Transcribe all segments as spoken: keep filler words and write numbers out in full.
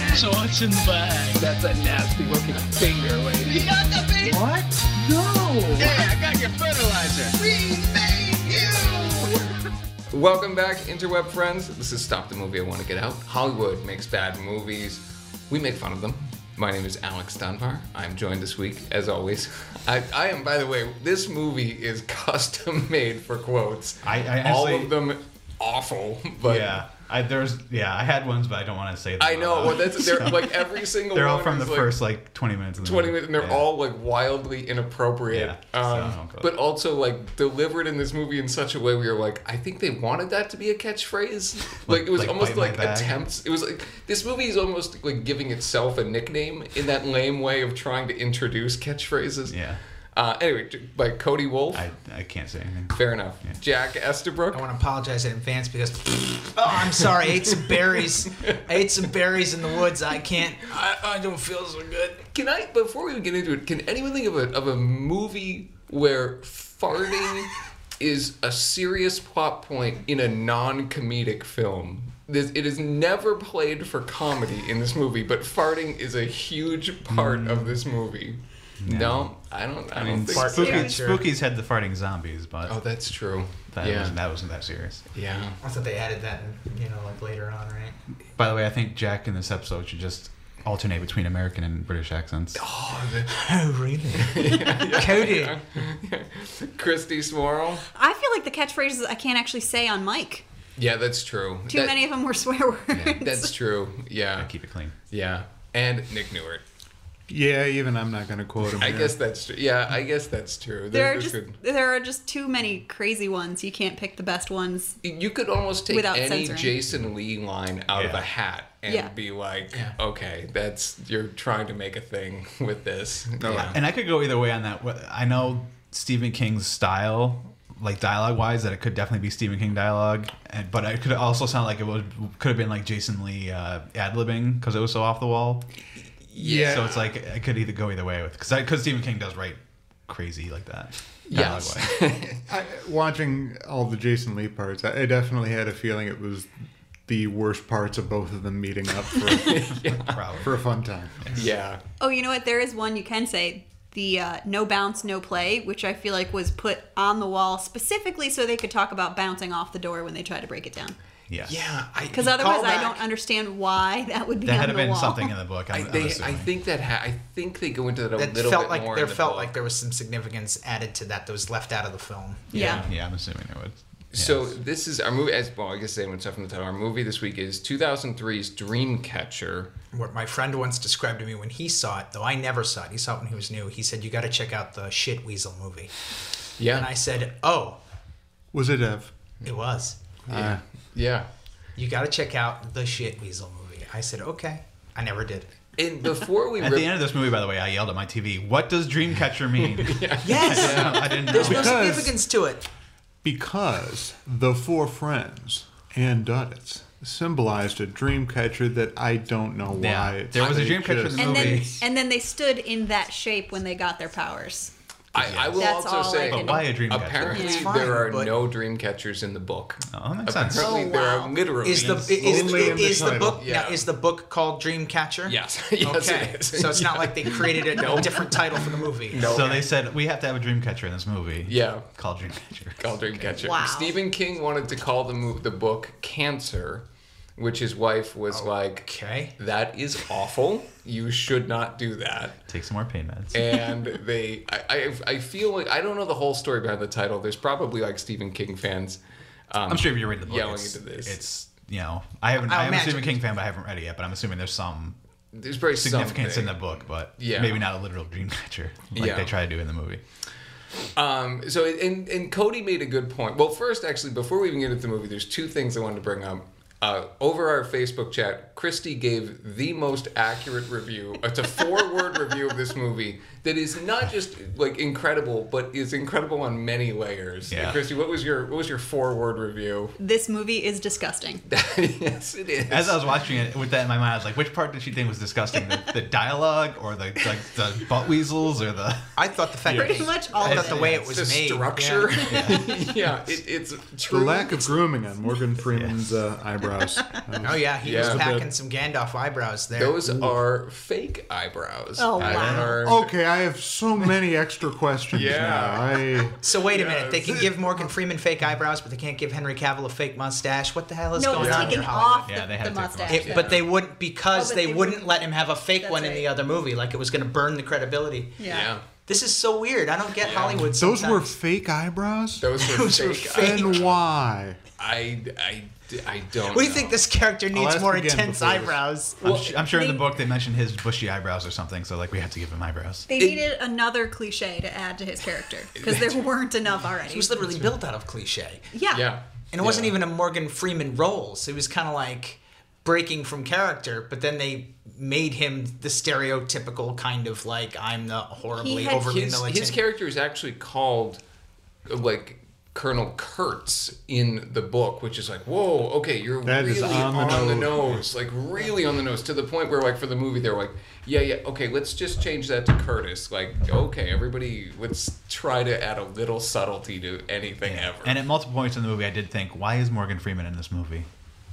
So what's in the bag? That's a nasty looking finger, lady. You got the bait? What? No! Hey, I got your fertilizer. We made you! Welcome back, interweb friends. This is Stop the Movie I Want to Get Out. Hollywood makes bad movies. We make fun of them. My name is Alex Dunbar. I'm joined this week, as always. I, I am, by the way, this movie is custom made for quotes. I, I All actually, of them awful, but yeah, I there's yeah, I had ones, but I don't want to say them. I know. out Well, loud. that's they're So, like every single they're one all from the is, like, first like twenty minutes. Of the twenty movie. minutes, and they're Yeah. all like wildly inappropriate. Yeah, Um, so, but also like delivered in this movie in such a way where you're like, I think they wanted that to be a catchphrase. Like it was Like, almost bite my like bag? attempts. It was like this movie is almost like giving itself a nickname in that lame way of trying to introduce catchphrases. Yeah, Uh, anyway, by Cody Wolf. I I can't say anything. Fair enough. Yeah. Jack Estabrook. I want to apologize in advance because, oh, I'm sorry. I ate some berries. I ate some berries in the woods. I can't. I, I don't feel so good. Can I, before we get into it, can anyone think of a of a movie where farting is a serious plot point in a non-comedic film? This, it is never played for comedy in this movie, but farting is a huge part of this movie. No. No, I don't. I, I don't mean, think Fart so. Spooky, catcher. Spooky's had the farting zombies, but Oh, that's true. that yeah, wasn't that wasn't that serious. yeah. I thought they added that, in, you know, like later on, right? By the way, I think Jack in this episode should just alternate between American and British accents. Oh, the, Oh, really? yeah, yeah, Cody. yeah. Christy Swarrell. I feel like the catchphrases I can't actually say on mic. Yeah, that's true. Too That- many of them were swear words. That's true. Yeah, Keep it clean. yeah. And Nick Newart. Yeah, even I'm not going to quote him. I here. guess that's true. Yeah, I guess that's true. There There- are there's just good- there are just too many crazy ones. You can't pick the best ones. You could almost take Without any censoring. Jason Lee line out of Yeah. a hat and Yeah. be like, Yeah. okay, that's you're trying to make a thing with this. Oh, Yeah. And I could go either way on that. What- I know Stephen King's style, like dialogue wise, that it could definitely be Stephen King dialogue, and, but it could also sound like it would could have been like Jason Lee uh, ad libbing because it was so off the wall. Yeah. So it's like I could either go either way with because because Stephen King does write crazy like that. Yes. dialogue-wise. I, watching all the Jason Lee parts, I, I definitely had a feeling it was the worst parts of both of them meeting up for, Probably. for a fun time. yeah. Oh, you know what? There is one you can say. The uh, no bounce, no play, which I feel like was put on the wall specifically so they could talk about bouncing off the door when they try to break it down. Yes. Yeah. I, Because otherwise, call I back- don't understand why that would be That on had the been wall. something in the book. I, I'm, I'm they, I assuming. think that ha- I think they go into that a That little felt bit like more. there in the felt book. like there was some significance added to that that was left out of the film. Yeah. Yeah, I'm assuming there would. So Yes. this is our movie. As well, I guess saying stuff from the title. Our movie this week is two thousand three's Dreamcatcher. What my friend once described to me when he saw it, though I never saw it, he saw it when he was new. He said, "You got to check out the Shit Weasel movie." Yeah. And I said, "Oh, Was it Ev? it was. yeah. Yeah. You got to check out the Shit Weasel movie." I said, "Okay." I never did. And before we At rip- the end of this movie, by the way, I yelled at my T V, "What does Dreamcatcher mean?" Yes. I didn't know. There's no Because- significance to it. Because the four friends and Duddits symbolized a dream catcher that I don't know why. Yeah, it's there was a they dream catcher in just- the And then, movie. and then they stood in that shape when they got their powers. I, I will That's also all say, I But can- why a Dreamcatcher? apparently It's there fine, are but- no dream catchers in the book. Oh, that makes sense. Apparently Oh, there wow. are literally. Is the It's is, only in the is the title. book Yeah. now, is the book called Dreamcatcher? Yes. Yes, Okay. it is. So it's not like they created a, a different title for the movie. No. So they said we have to have a Dreamcatcher in this movie. Yeah. Called Dreamcatcher. Called Dreamcatcher. Wow. Stephen King wanted to call the mo- the book Cancer, which his wife was like, Okay. that is awful. You should not do that. Take some more pain meds. And they, I, I, I feel like, I don't know the whole story behind the title. There's probably like Stephen King fans. Um, I'm sure if you read the book, yelling it's, into this. it's you know I haven't. I'll I am a imagine- Stephen King fan, but I haven't read it yet. But I'm assuming there's some There's very significance something. in the book, but Yeah. maybe not a literal Dreamcatcher like Yeah. they try to do in the movie. Um, so, and, and Cody made a good point. Well, first, actually, before we even get into the movie, there's two things I wanted to bring up. Uh, over our Facebook chat, Christy gave the most accurate review. It's a four-word review of this movie that is not just like incredible, but is incredible on many layers. Yeah. Christy, what was your what was your four-word review? This movie is disgusting. Yes, it is. As I was watching it with that in my mind, I was like, which part did she think was disgusting? The, the dialogue or the like the butt weasels or the I thought the fact Pretty that much all I of thought the it. way it was the made. structure. Yeah. Yeah, it, it's The true. lack of grooming on Morgan Freeman's uh, eyebrows. eyebrows. Oh yeah, he Yeah. was A packing bit. some Gandalf eyebrows there. Those are fake eyebrows. Oh, I wow. learned- Okay, I have so many extra questions Yeah. now. I So wait a minute, they Yes. can give Morgan Freeman fake eyebrows, but they can't give Henry Cavill a fake mustache. What the hell is No, it going was on taken here, Hollywood? off Yeah, the, they had the to take the mustache. mustache. It, but they wouldn't because Oh, but they, they wouldn't wouldn't. let him have a fake That's one in right. the other movie, like it was going to burn the credibility. Yeah. Yeah. This is so weird. I don't get Yeah. Hollywood. those were sometimes. fake eyebrows. Those were Those were fake. fake. eyebrows. And why? I, I, I don't What do you know. think this character needs ask more again intense before this. eyebrows? I'm, su- I'm sure in the they- book they mentioned his bushy eyebrows or something, so like we have to give him eyebrows. They needed another cliche to add to his character because there weren't enough already. He was literally built out of cliche. yeah. Yeah. And it wasn't Yeah. even a Morgan Freeman role. So it was kind of like breaking from character, but then they made him the stereotypical kind of like, I'm the horribly He had overly his, militant. his character is actually called uh, like Colonel Kurtz in the book, which is like, whoa, okay, you're That really is on the on the nose. nose, like really on the nose, to the point where like for the movie they're like, yeah, yeah, okay, let's just change that to Curtis. Like, okay, everybody, let's try to add a little subtlety to anything ever. And at multiple points in the movie, I did think, why is Morgan Freeman in this movie?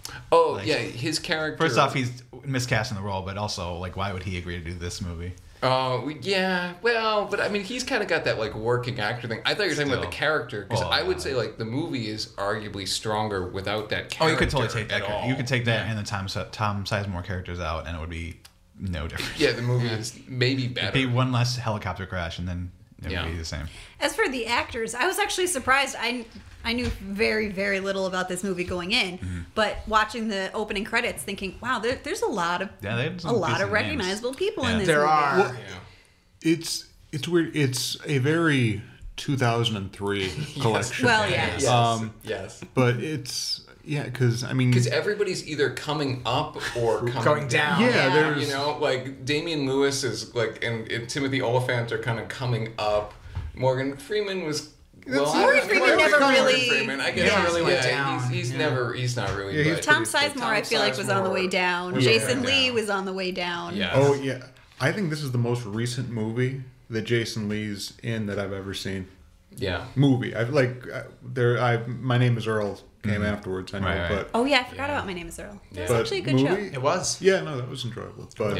oh like- yeah, his character. First off, he's miscasting the role, but also, like, why would he agree to do this movie? Oh, yeah. Well, but I mean, he's kind of got that like working actor thing. I thought you were talking about Still. the character because Oh, I would yeah. say like the movie is arguably stronger without that character. Oh, you could totally take that. at character. all. You could take that and the Tom Si- Tom Sizemore characters out, and it would be no different. Yeah, the movie is maybe better. It'd be one less helicopter crash, and then it Yeah. would be the same. As for the actors, I was actually surprised. I I knew very very little about this movie going in, Mm-hmm. but watching the opening credits, thinking, wow, there, there's a lot of Yeah, they had a some lot of decent recognizable names. people in Yeah. this There movie. are. Well, Yeah. It's it's weird. It's a very two thousand three collection. Well, yeah. Yes. Um, yes. But it's yeah, because I mean, Because everybody's either coming up or coming Going down. yeah, Yeah. there's You know, like Damian Lewis is like, and, and Timothy Oliphant are kind of coming up. Morgan Freeman was. Well, I Morgan don't- Freeman Morgan never Freeman, really- Freeman, I guess Never he's- really went yeah, down. He's, he's Yeah. never. He's not really. Yeah, he's but- Tom but Sizemore, Tom I feel like, was on the way Sizemore down. was Jason on the way Lee down. was on the way down. Yeah. oh yeah. I think this is the most recent movie that Jason Lee's in that I've ever seen. Yeah. Movie. I've like uh, there. I My Name Is Earl came afterwards. I know, Right, right. but Oh yeah, I forgot about My Name Is Earl. That's but actually a good movie, It was. Yeah, no, that was enjoyable. But Yeah.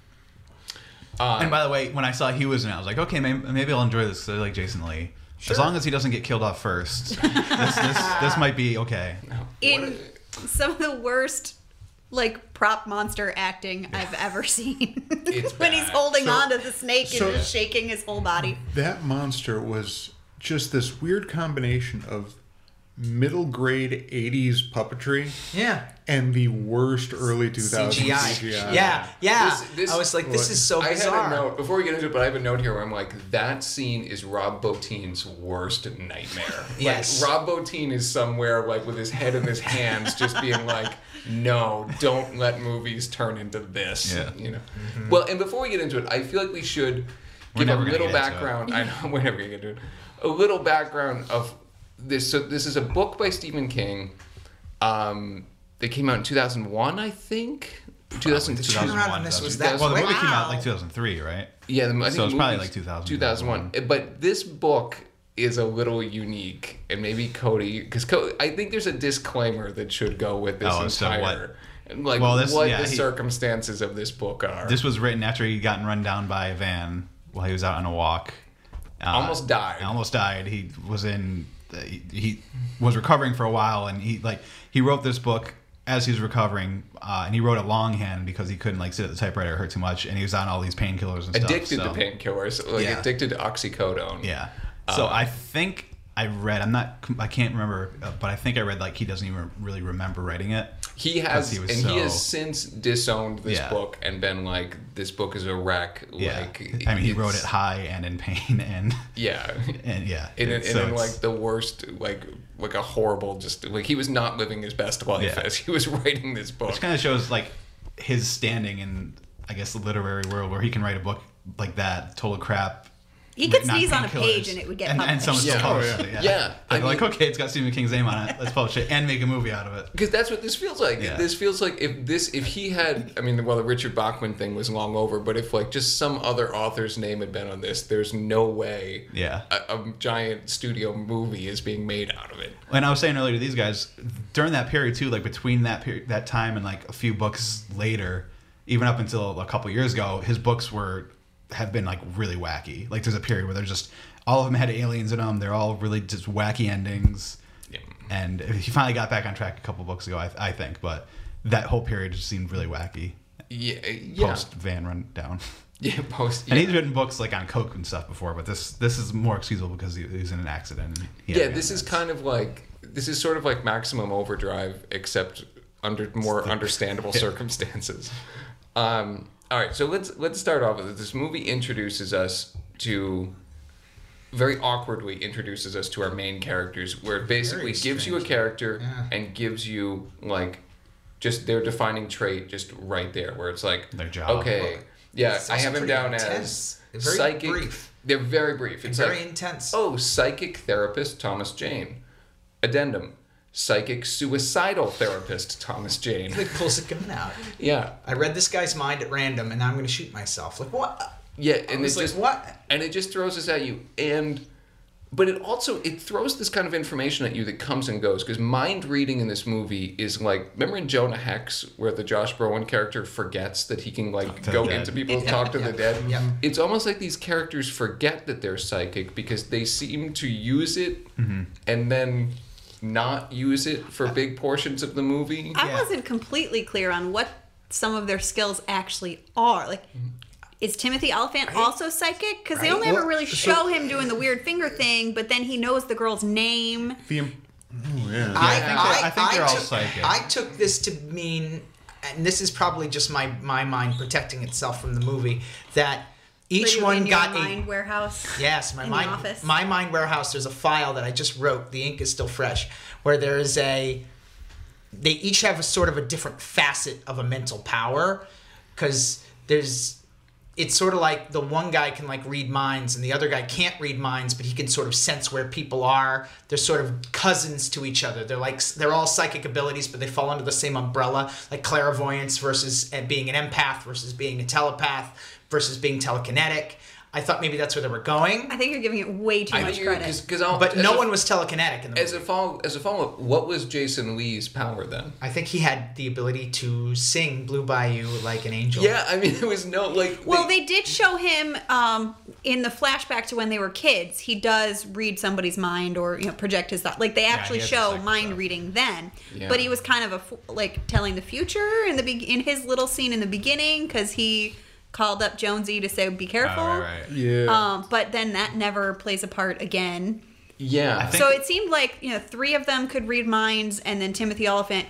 Uh, And by the way, when I saw he was in it, I was like, okay, maybe, maybe I'll enjoy this 'cause I like Jason Lee. As long as he doesn't get killed off first, this, this, this might be okay. show. In some of the worst like prop monster acting I've ever seen. It's when he's bad. holding So- on to the snake so- and shaking his whole body. that monster was just this weird combination of middle grade eighties puppetry Yeah. and the worst early two thousands C G I. C G I. Yeah, yeah. This- this- I was like, this is so I bizarre. had a note before we get into it, but I have a note here where I'm like, that scene is Rob Bottin's worst nightmare. Yes. Like, Rob Bottin is somewhere like with his head in his hands, just being like, no, don't let movies turn into this. Yeah. You know. Well, and before we get into it, I feel like we should We're give a never gonna little get into it. background. I know we're never gonna get into it. A little background of this. So this is a book by Stephen King. Um, that came out in two thousand one, I think. two thousand two. turnaround on this was that Well, the quick. movie came out Wow. like two thousand three, right? Yeah, the, I think So it's the probably movie's like two thousand. two thousand one. But this book is a little unique, and maybe Cody, because Co- I think there's a disclaimer that should go with this Oh, so entire, like Well, this- what yeah, the he- circumstances of this book are. This was written after he'd gotten run down by a van while he was out on a walk. Uh, Almost died. Almost died. He was in. He, he was recovering for a while, and he like he wrote this book as he was recovering, uh, and he wrote it longhand because he couldn't like sit at the typewriter; it hurt too much, and he was on all these painkillers and addicted stuff. so- to painkillers, like Yeah. addicted to oxycodone. Yeah. So Uh, I think I read. I'm not. I can't remember, uh, but I think I read like he doesn't even really remember writing it. He has, he was and so- he has since disowned this Yeah. book and been like, "This book is a wreck." Yeah. Like, I mean, he wrote it's- it high and in pain, and Yeah, and yeah, and, in, so and in it's- like the worst, like like a horrible, just like he was not living his best life Yeah. as he was writing this book. which kind of shows like his standing in, I guess, the literary world where he can write a book like that, total crap, He could not sneeze on a painkillers. page and it would get and, and published. someone still Yeah. published Oh, it. Yeah, Yeah, I They're like, mean- okay, it's got Stephen King's name on it. Let's publish it and make a movie out of it. Because that's what this feels like. Yeah. This feels like if this, if he had, I mean, well, the Richard Bachman thing was long over, but if like just some other author's name had been on this, there's no way Yeah. a, a giant studio movie is being made out of it. And I was saying earlier to these guys, during that period too, like between that period, that time and like a few books later, even up until a couple years ago, his books were have been like really wacky. Like there's a period where they're just all of them had aliens in them. They're all really just wacky endings. Yeah. And he finally got back on track a couple books ago, I, I think. But that whole period just seemed really wacky. Yeah, yeah, Post Van Rundown. yeah. Post. And Yeah. he's written books like on coke and stuff before, but this this is more excusable because he, he was in an accident. And he had Yeah, to this be on is meds. kind of like this is sort of like Maximum Overdrive, except under more understandable circumstances. Um, all right, so let's let's start off with it. This movie introduces us to very awkwardly introduces us to our main characters, where it basically Very gives you a strange. character Yeah. and gives you like just their defining trait just right there, where it's like Their job. okay, yeah, It's I also have him pretty down intense. as Very psychic. brief. They're very brief. It's Very like, intense. oh, psychic therapist Thomas Jane. Addendum. Psychic suicidal therapist Thomas Jane. It pulls it coming out. Yeah. I read this guy's mind at random, and now I'm going to shoot myself. Like what? Yeah, I and it was like, just what? and it just throws us at you. And but it also it throws this kind of information at you that comes and goes, because mind reading in this movie is like, remember in Jonah Hex where the Josh Brolin character forgets that he can like to go the dead. into people and Yeah, talk to yeah, the dead. yeah. It's almost like these characters forget that they're psychic because they seem to use it and then not use it for big portions of the movie. I Yeah. wasn't completely clear on what some of their skills actually are. Like, is Timothy Oliphant also psychic? Because they Right. only ever Well, really so- show him doing the weird finger thing, but then he knows the girl's name. The, im- oh, yeah. I, I think they're- I think they're all took, psychic. I took this to mean, and this is probably just my, my mind protecting itself from the movie, that Were each you one in got your a mind warehouse. Yes, my in the mind, office? my mind warehouse. There's a file that I just wrote. The ink is still fresh. Where there is a, they each have a sort of a different facet of a mental power, because there's, it's sort of like the one guy can like read minds and the other guy can't read minds, but he can sort of sense where people are. They're sort of cousins to each other. They're like they're all psychic abilities, but they fall under the same umbrella, like clairvoyance versus uh, being an empath versus being a telepath versus being telekinetic. I thought maybe that's where they were going, I think you're giving it way too I much think credit. because but no one was telekinetic in the as movie. a follow as a follow up. What was Jason Lee's power then? I think he had the ability to sing Blue Bayou like an angel. Yeah, I mean, it was no like. Well, they did show him um, in the flashback to when they were kids. He does read somebody's mind or you know project his thought. Like they actually he has show the psychic mind stuff. reading then, Yeah. but he was kind of a f- like telling the future in the be- in his little scene in the beginning because he called up Jonesy to say be careful. Oh, right, right. Yeah. Um, but then that never plays a part again. yeah, I think- So it seemed like you know three of them could read minds, and then Timothy Oliphant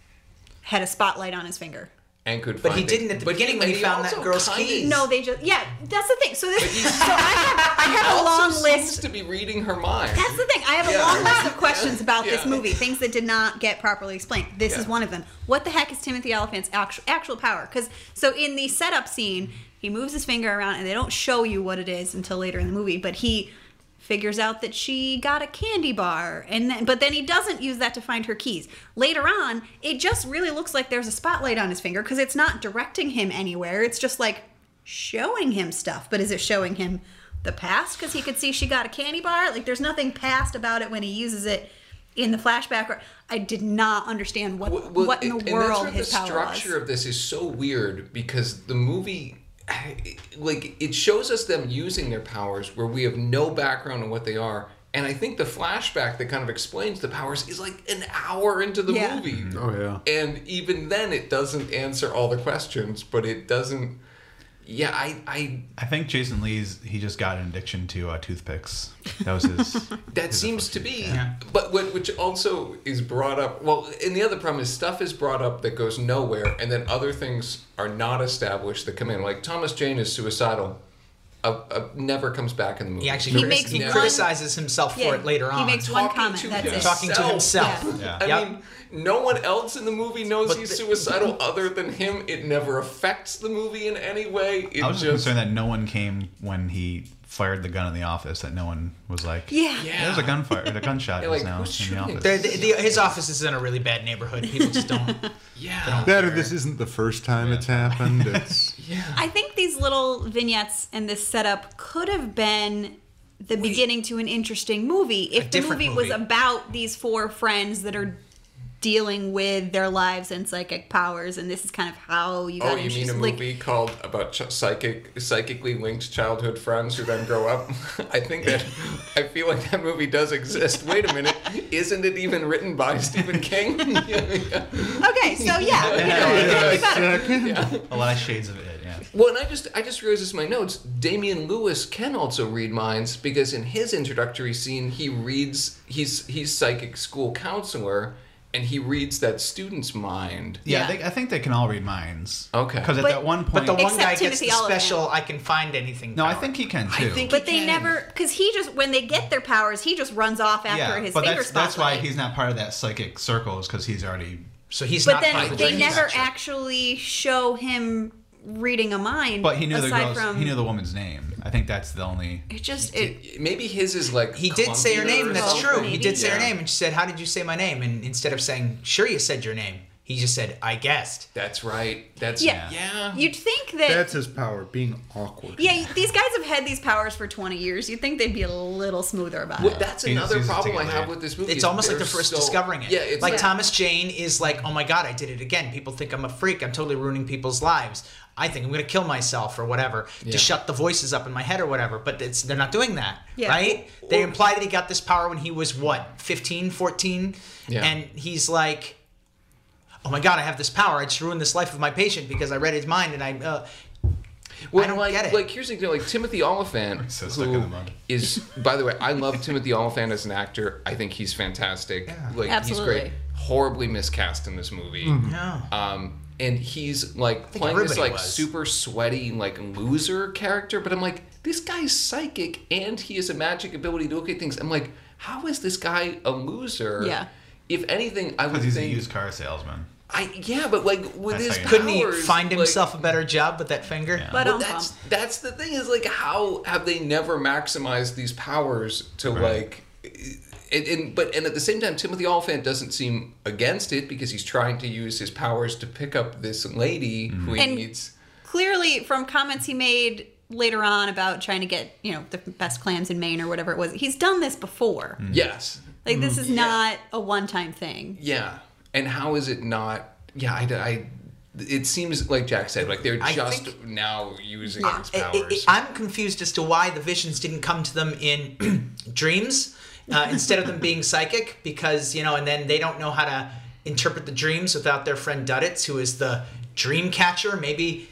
had a spotlight on his finger. and could. But he find didn't it. at the But beginning when he and found that also girl's kinda- keys. No, they just yeah. That's the thing. So this he's- so I have I have a also long seems list. to be reading her mind. That's the thing. I have a Yeah. long list of questions about this Yeah. movie, things that did not get properly explained. This is Yeah. one of them. What the heck is Timothy Oliphant's actual actual power? Because so in the setup scene, he moves his finger around, and they don't show you what it is until later in the movie. But he figures out that she got a candy bar, and then but then he doesn't use that to find her keys. Later on, it just really looks like there's a spotlight on his finger because it's not directing him anywhere. It's just like showing him stuff. But is it showing him the past because he could see she got a candy bar? Like there's nothing past about it when he uses it in the flashback. Or I did not understand what Well, well, what in and- the and world that's where his the power structure was. of this is so weird because the movie, like, it shows us them using their powers where we have no background on what they are. And I think the flashback that kind of explains the powers is like an hour into the Yeah. movie. Oh, yeah. And even then, it doesn't answer all the questions, but it doesn't. Yeah, I, I I think Jason Lee's he just got an addiction to uh, toothpicks. That was his. That his seems to affliction. be, Yeah. but what, which also is brought up. Well, and the other problem is stuff is brought up that goes nowhere, and then other things are not established that come in. Like Thomas Jane is suicidal. a, a, never comes back in the movie. He actually He critis- makes he one- criticizes himself Yeah, for it later on. he makes one Talking comment. to That's it. Talking to himself. Yeah. I Yep. mean, no one else in the movie knows But he's the- suicidal other than him. It never affects the movie in any way. It I was just just concerned that no one came when he fired the gun in the office. That no one was like, Yeah. Yeah. there's a gunfire, a gunshot Yeah, just like, now who's in the shooting? office. The, the, the, his office is in a really bad neighborhood. People just don't. yeah. That or this isn't the first time it's happened. It's I think these little vignettes and this setup could have been the beginning to an interesting movie if the different movie, movie. was about these four friends that are dealing with their lives and psychic powers, and this is kind of how you got Oh, you mean a introduced- like, movie called about ch- psychic, psychically linked childhood friends who then grow up? I think that I feel like that movie does exist. Wait a minute, isn't it even written by Stephen King? Okay, so yeah, you know, it could be better. A lot of shades of it. Yeah. Well, and I just I just realized this in my notes. Damian Lewis can also read minds because in his introductory scene, he reads. He's he's psychic school counselor, and he reads that student's mind. Yeah, Yeah. I, think, I think they can all read minds. Okay. Because at But- that one But point, the one Except guy gets Timothy the Oliphant. special. I can find anything. no, I power. think he can too. I think But he they can. never, because he just when they get their powers, he just runs off after yeah, his but finger that's, that's why spotlight. he's not part of that psychic circle, is because he's already. So he's But not. part then of the they dream never catcher. actually show him reading a mind. But he knew the aside girl's, from he knew the woman's name. I think that's the only. it just it. Maybe his is like He did say her clunkier name. or That's something. true. He maybe. did say her Yeah. name, and she said, "How did you say my name?" And instead of saying, "Sure, you said your name," he just said, "I guessed." That's right. That's Yeah. yeah. You'd think that. that's his power, being awkward. Yeah, these guys have had these powers for twenty years. You'd think they'd be a little smoother about Well, it. that's He just another uses it to problem I get have laid. with this movie. It's is almost like they're the first so- discovering it. Yeah, it's like like Thomas Jane is like, "Oh my god, I did it again. People think I'm a freak. I'm totally ruining people's lives. I think I'm going to kill myself or whatever Yeah. to shut the voices up in my head or whatever." But it's they're not doing that, Yeah. right? They imply that he got this power when he was what, fifteen, fourteen? Yeah. And he's like, "Oh my god, I have this power. I just ruined this life of my patient because I read his mind and I uh Well, I don't like, get it. like here's the thing, like Timothy Oliphant, So stuck who in the mud. is, by the way, I love Timothy Oliphant as an actor. I think he's fantastic. Yeah. Like Absolutely. he's great. Horribly miscast in this movie. Yeah. Um, and he's like playing this everybody like was. super sweaty like loser character, but I'm like, this guy's psychic and he has a magic ability to look at things. I'm like, how is this guy a loser? Yeah. If anything, I would Because he's a think. used car salesman. I yeah, but like with That's his how you- Couldn't he powers, find like- himself a better job with that finger? Yeah. But well, um, that's that's the thing is like how have they never maximized these powers to Right. like and, and but and at the same time Timothy Oliphant doesn't seem against it because he's trying to use his powers to pick up this lady who he And- needs. clearly from comments he made later on about trying to get you know the best clams in Maine or whatever it was, he's done this before. Yes. Like this Mm-hmm. is not a one-time thing. Yeah. And how is it not yeah, I, I it seems like Jack said like they're I just think- now using Yeah. his I- I- powers. I'm confused as to why the visions didn't come to them in dreams uh, instead of them being psychic, because you know, and then they don't know how to interpret the dreams without their friend Duddits, who is the dream catcher. Maybe,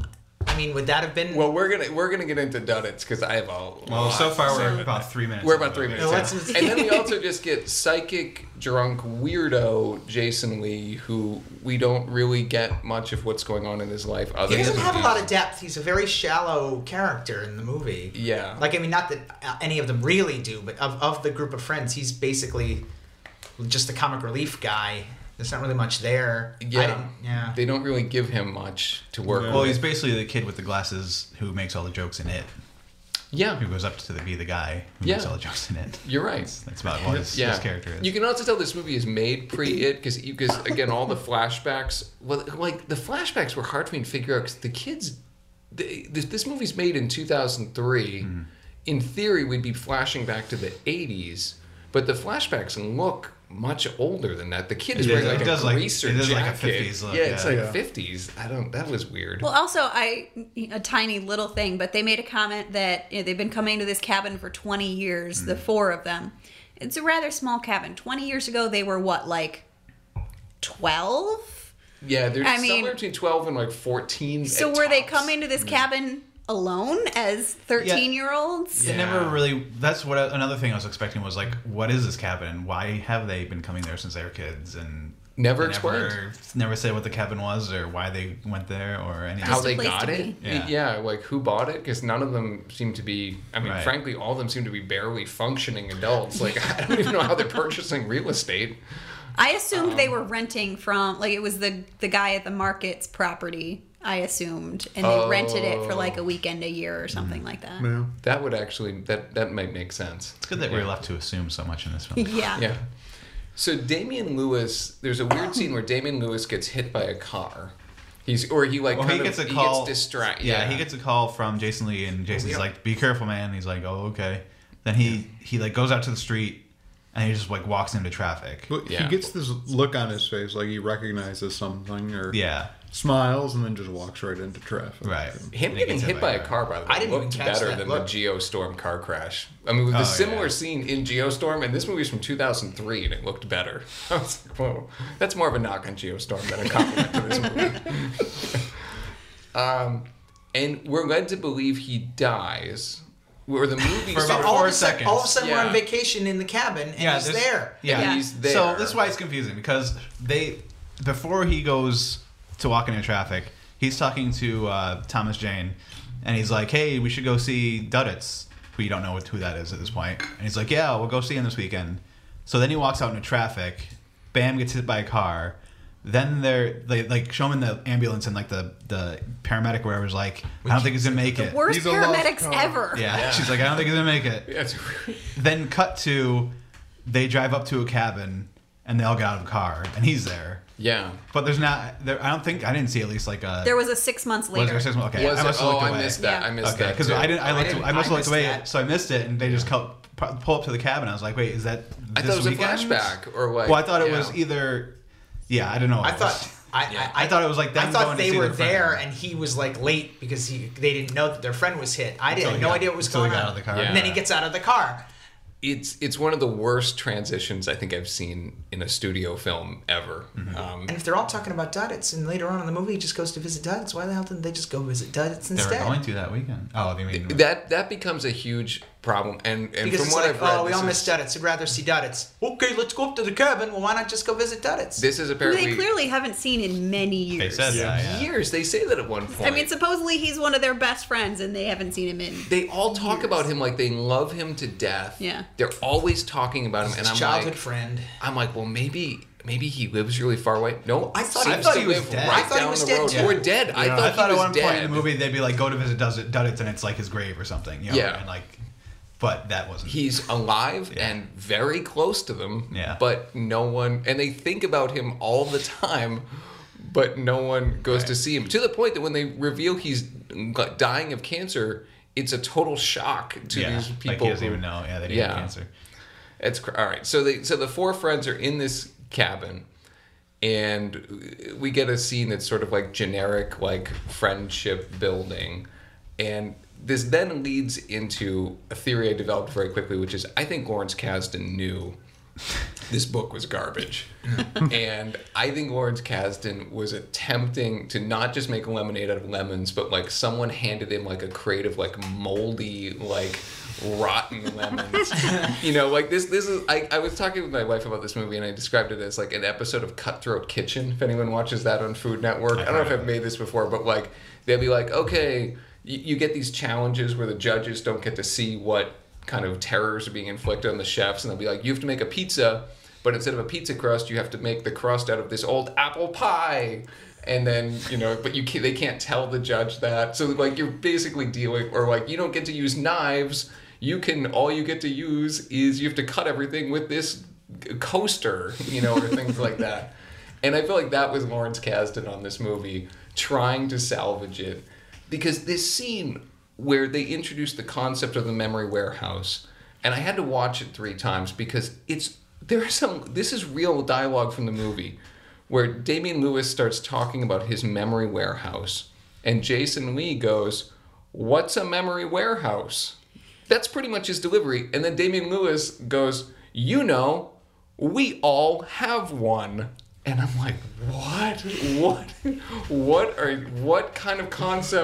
I mean, would that have been? well, we're gonna we're gonna get into Duddits because I have all. Well, so far we're about three minutes. We're into about the three movie. minutes No, in. let's- And then we also just get psychic, drunk, weirdo Jason Lee, who we don't really get much of what's going on in his life. Other he doesn't than have a he's- lot of depth. He's a very shallow character in the movie. Yeah. Like, I mean, not that uh, any of them really do, but of, of the group of friends, he's basically just the comic relief guy. There's not really much there. I Yeah. didn't- yeah. They don't really give him much to work No. with. Well, he's basically the kid with the glasses who makes all the jokes in it. yeah, Who goes up to the, be the guy who Yeah. makes all the jokes in it. you're right. That's, that's about what his, Yeah, his character is. you can also tell this movie is made pre-it because because again all the flashbacks. Well, like the flashbacks were hard for me to figure out because the kids. They, this, this movie's made in two thousand three. Mm-hmm. In theory, we'd be flashing back to the eighties, but the flashbacks look much older than that. The kid is It wearing does- like it a does like- greaser it is like a jacket. fifties look, yeah, it's yeah. like Yeah. fifties. I don't. That was weird. Well, also, I a tiny little thing, but they made a comment that you know, they've been coming to this cabin for twenty years, Mm. the four of them. It's a rather small cabin. twenty years ago, they were what, like twelve? yeah, there's I mean- somewhere between twelve and like fourteen. So at were they tops. coming to this cabin alone as thirteen-year-olds? It never really. That's what I- another thing I was expecting was like, what is this cabin? Why have they been coming there since they were kids? And Never They explained. Never, never said what the cabin was or why they went there or anything. How Just a they place got to it? be. Yeah. Yeah, like who bought it? Because none of them seem to be. I mean, Right. frankly, all of them seem to be barely functioning adults. Like I don't even know how they're purchasing real estate. I assumed Um, they were renting from like it was the the guy at the market's property. I assumed, and they rented it for like a weekend a year or something like that. Yeah. That would actually that that might make sense. It's good that Yeah. we're left to assume so much in this film. Yeah. Yeah. So Damian Lewis, there's a weird scene where Damian Lewis gets hit by a car. He's or he like Well, kind he of gets a call. he gets distracted. Yeah, he gets a call from Jason Lee, and Jason's Yeah. like, "Be careful, man." He's like, "Oh, okay." Then he he like goes out to the street, and he just like walks into traffic. But Yeah. he gets this look on his face like he recognizes something or Yeah, smiles and then just walks right into traffic. right. Him And he getting gets hit by a car, by the way, I didn't even looked catch better that than look. the Geostorm car crash. I mean, with the Oh, similar yeah. scene in Geostorm, and this movie's from two thousand three, and it looked better. I was like, whoa, that's more of a knock on Geostorm than a compliment to this movie. um, and we're led to believe he dies. Or the movie For about starts- all four of a sudden, seconds. all of a sudden, we're Yeah. on vacation in the cabin, and he's there's- there. Yeah, Yeah. he's there. So this is why it's confusing because they before he goes to walk into traffic, he's talking to uh, Thomas Jane, and he's like, "Hey, we should go see Duddits." Who you don't know what, who that is at this point, and he's like, "Yeah, we'll go see him this weekend." So then he walks out into traffic. Bam gets hit by a car. Then they're they like show him in the ambulance, and like the the paramedic or whatever is like, "I don't think he's gonna make it." Worst He's a lost paramedics cause. ever. Yeah. Yeah. She's like, "I don't think he's gonna make it." Yeah, it's- Then cut to, they drive up to a cabin, and they all get out of the car, and he's there. yeah. But there's not. There, I don't think I didn't see at least like a. There was a six months was later. there six months? Okay, Was I it? must have Oh, looked I away. missed that. Yeah. I missed Okay, that. because too. I didn't. I I looked. didn't- I must I have looked missed away. that. So I missed it, and they just cut, pull up to the cabin. I was like, wait, is that? I this thought it was weekend? a flashback or like. Well, I thought it yeah. was either. Yeah, I don't know. I It was- thought. I, Yeah. I, I thought it was like them I thought going to they see were their friend. there, and he was like late because he they didn't know that their friend was hit. I Until didn't he no got- idea what was until he going got on. out of the car. Yeah. And then he gets out of the car. It's it's one of the worst transitions I think I've seen in a studio film ever. Mm-hmm. Um, And if they're all talking about Duddits, and later on in the movie he just goes to visit Duddits, why the hell didn't they just go visit Duddits They instead? were going to that weekend. Oh, you mean that that becomes a huge problem, and and Because from it's what like, I've read, oh, we this all is- miss Duddits. I'd rather see Duddits. Okay, let's go up to the cabin. Well, why not just go visit Duddits? This is Who apparently they clearly haven't seen in many They years. said that. Yeah. years. They say that at one point. I mean, supposedly he's one of their best friends, and they haven't seen him in. they all talk years. about him like they love him to death. Yeah. They're always talking about him, and His I'm childhood like, friend. I'm like, well, maybe maybe he lives really far away. No, I thought- seems I thought to he was live dead. right I thought he down was the dead, road. too. Or dead. I Yeah, thought I thought he at was one dead. point in the movie they'd be like, go to visit Duz- Duddits, and it's like his grave or something. You know? Yeah. And like, but that wasn't. He's alive Yeah. and very close to them. Yeah. But no one, and they think about him all the time, but no one goes Right. to see him. To the point that when they reveal he's dying of cancer, it's a total shock to yeah. these people. Like he doesn't who- even know. Yeah, that he Yeah. had cancer. It's cr- all right. So they, so the four friends are in this cabin, and we get a scene that's sort of like generic, like friendship building, and this then leads into a theory I developed very quickly, which is I think Lawrence Kasdan knew this book was garbage, and I think Lawrence Kasdan was attempting to not just make lemonade out of lemons, but like someone handed him like a crate of like moldy, like rotten lemons. You know, like this. This is. I, I was talking with my wife about this movie, and I described it as like an episode of Cutthroat Kitchen. If anyone watches that on Food Network, I don't know if I've made this before, but like they'll be like, okay, you, you get these challenges where the judges don't get to see what kind of terrors are being inflicted on the chefs, and they'll be like, you have to make a pizza, but instead of a pizza crust, you have to make the crust out of this old apple pie. And then, you know, but you can't, they can't tell the judge that. So like you're basically dealing, or like you don't get to use knives. You can, all you get to use is you have to cut everything with this coaster, you know, or things like that. And I feel like that was Lawrence Kasdan on this movie, trying to salvage it. Because this scene where they introduced the concept of the memory warehouse, and I had to watch it three times because it's, there are some, this is real dialogue from the movie, where Damian Lewis starts talking about his memory warehouse, and Jason Lee goes, "What's a memory warehouse?" That's pretty much his delivery. And then Damian Lewis goes, "You know, we all have one." And I'm like, what? What? What are? What kind of concept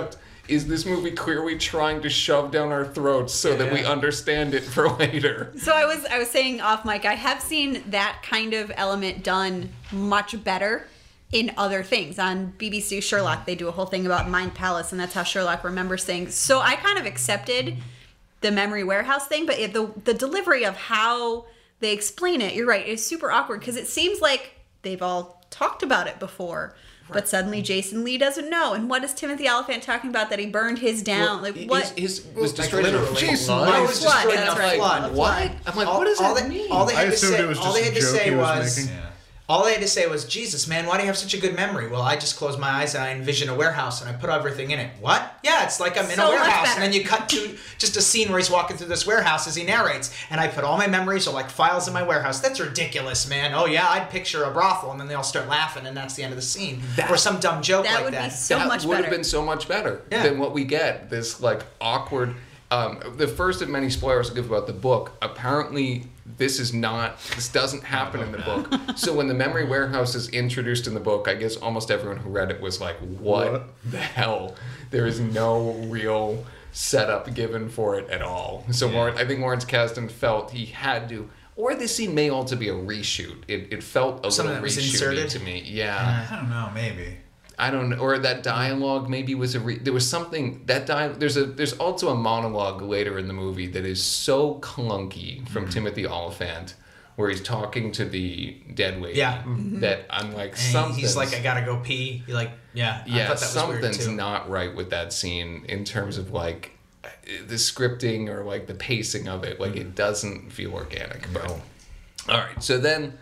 is this movie clearly trying to shove down our throats so that we Yeah. understand it for later. So I was I was saying off mic, I have seen that kind of element done much better in other things. On B B C Sherlock, they do a whole thing about Mind Palace, and that's how Sherlock remembers things. So I kind of accepted the memory warehouse thing, but it, the the delivery of how they explain it, you're right, it's super awkward because it seems like they've all talked about it before. But suddenly Jason Lee doesn't know. And what is Timothy Oliphant talking about that he burned his down? Well, like what? His, his was Like, destroyed in a literally. flood. Jason No, Lee it was was Flood, destroyed in that's a right. flood. What? I'm like, what does all that they, mean? All they I had to assumed say, it was all just they a had to joke say he was was, making. Yeah. all they had to say was, Jesus, man, why do you have such a good memory? Well, I just closed my eyes and I envision a warehouse and I put everything in it. What? Yeah, it's like I'm in So a much warehouse. better. And then you cut to just a scene where he's walking through this warehouse as he narrates. And I put all my memories are like files in my warehouse. That's ridiculous, man. Oh, yeah, I'd picture a brothel. And then they all start laughing and that's the end of the scene. That- or some dumb joke That like would be that. so that much would better. have been so much better Yeah. than what we get. This like awkward. Um, the first of many spoilers I'll give about the book. Apparently, this is not. This doesn't happen in the book. So when the memory warehouse is introduced in the book, I guess almost everyone who read it was like, "What, What? the hell?" There is no real setup given for it at all. So Yeah. Lawrence, I think Lawrence Kasdan felt he had to. Or this scene may also be a reshoot. It, it felt a Something little that was reshooty inserted? to me. Yeah. I don't know, maybe. I don't know, or that dialogue maybe was a re- there was something that di- there's a there's also a monologue later in the movie that is so clunky from Mm-hmm. Timothy Oliphant where he's talking to the dead lady Yeah. that I'm like And something he's like, I gotta go pee. You're like, yeah, I yeah thought that was weird something's too. not right with that scene in terms of like the scripting or like the pacing of it, like Mm-hmm. it doesn't feel organic. But all right, so then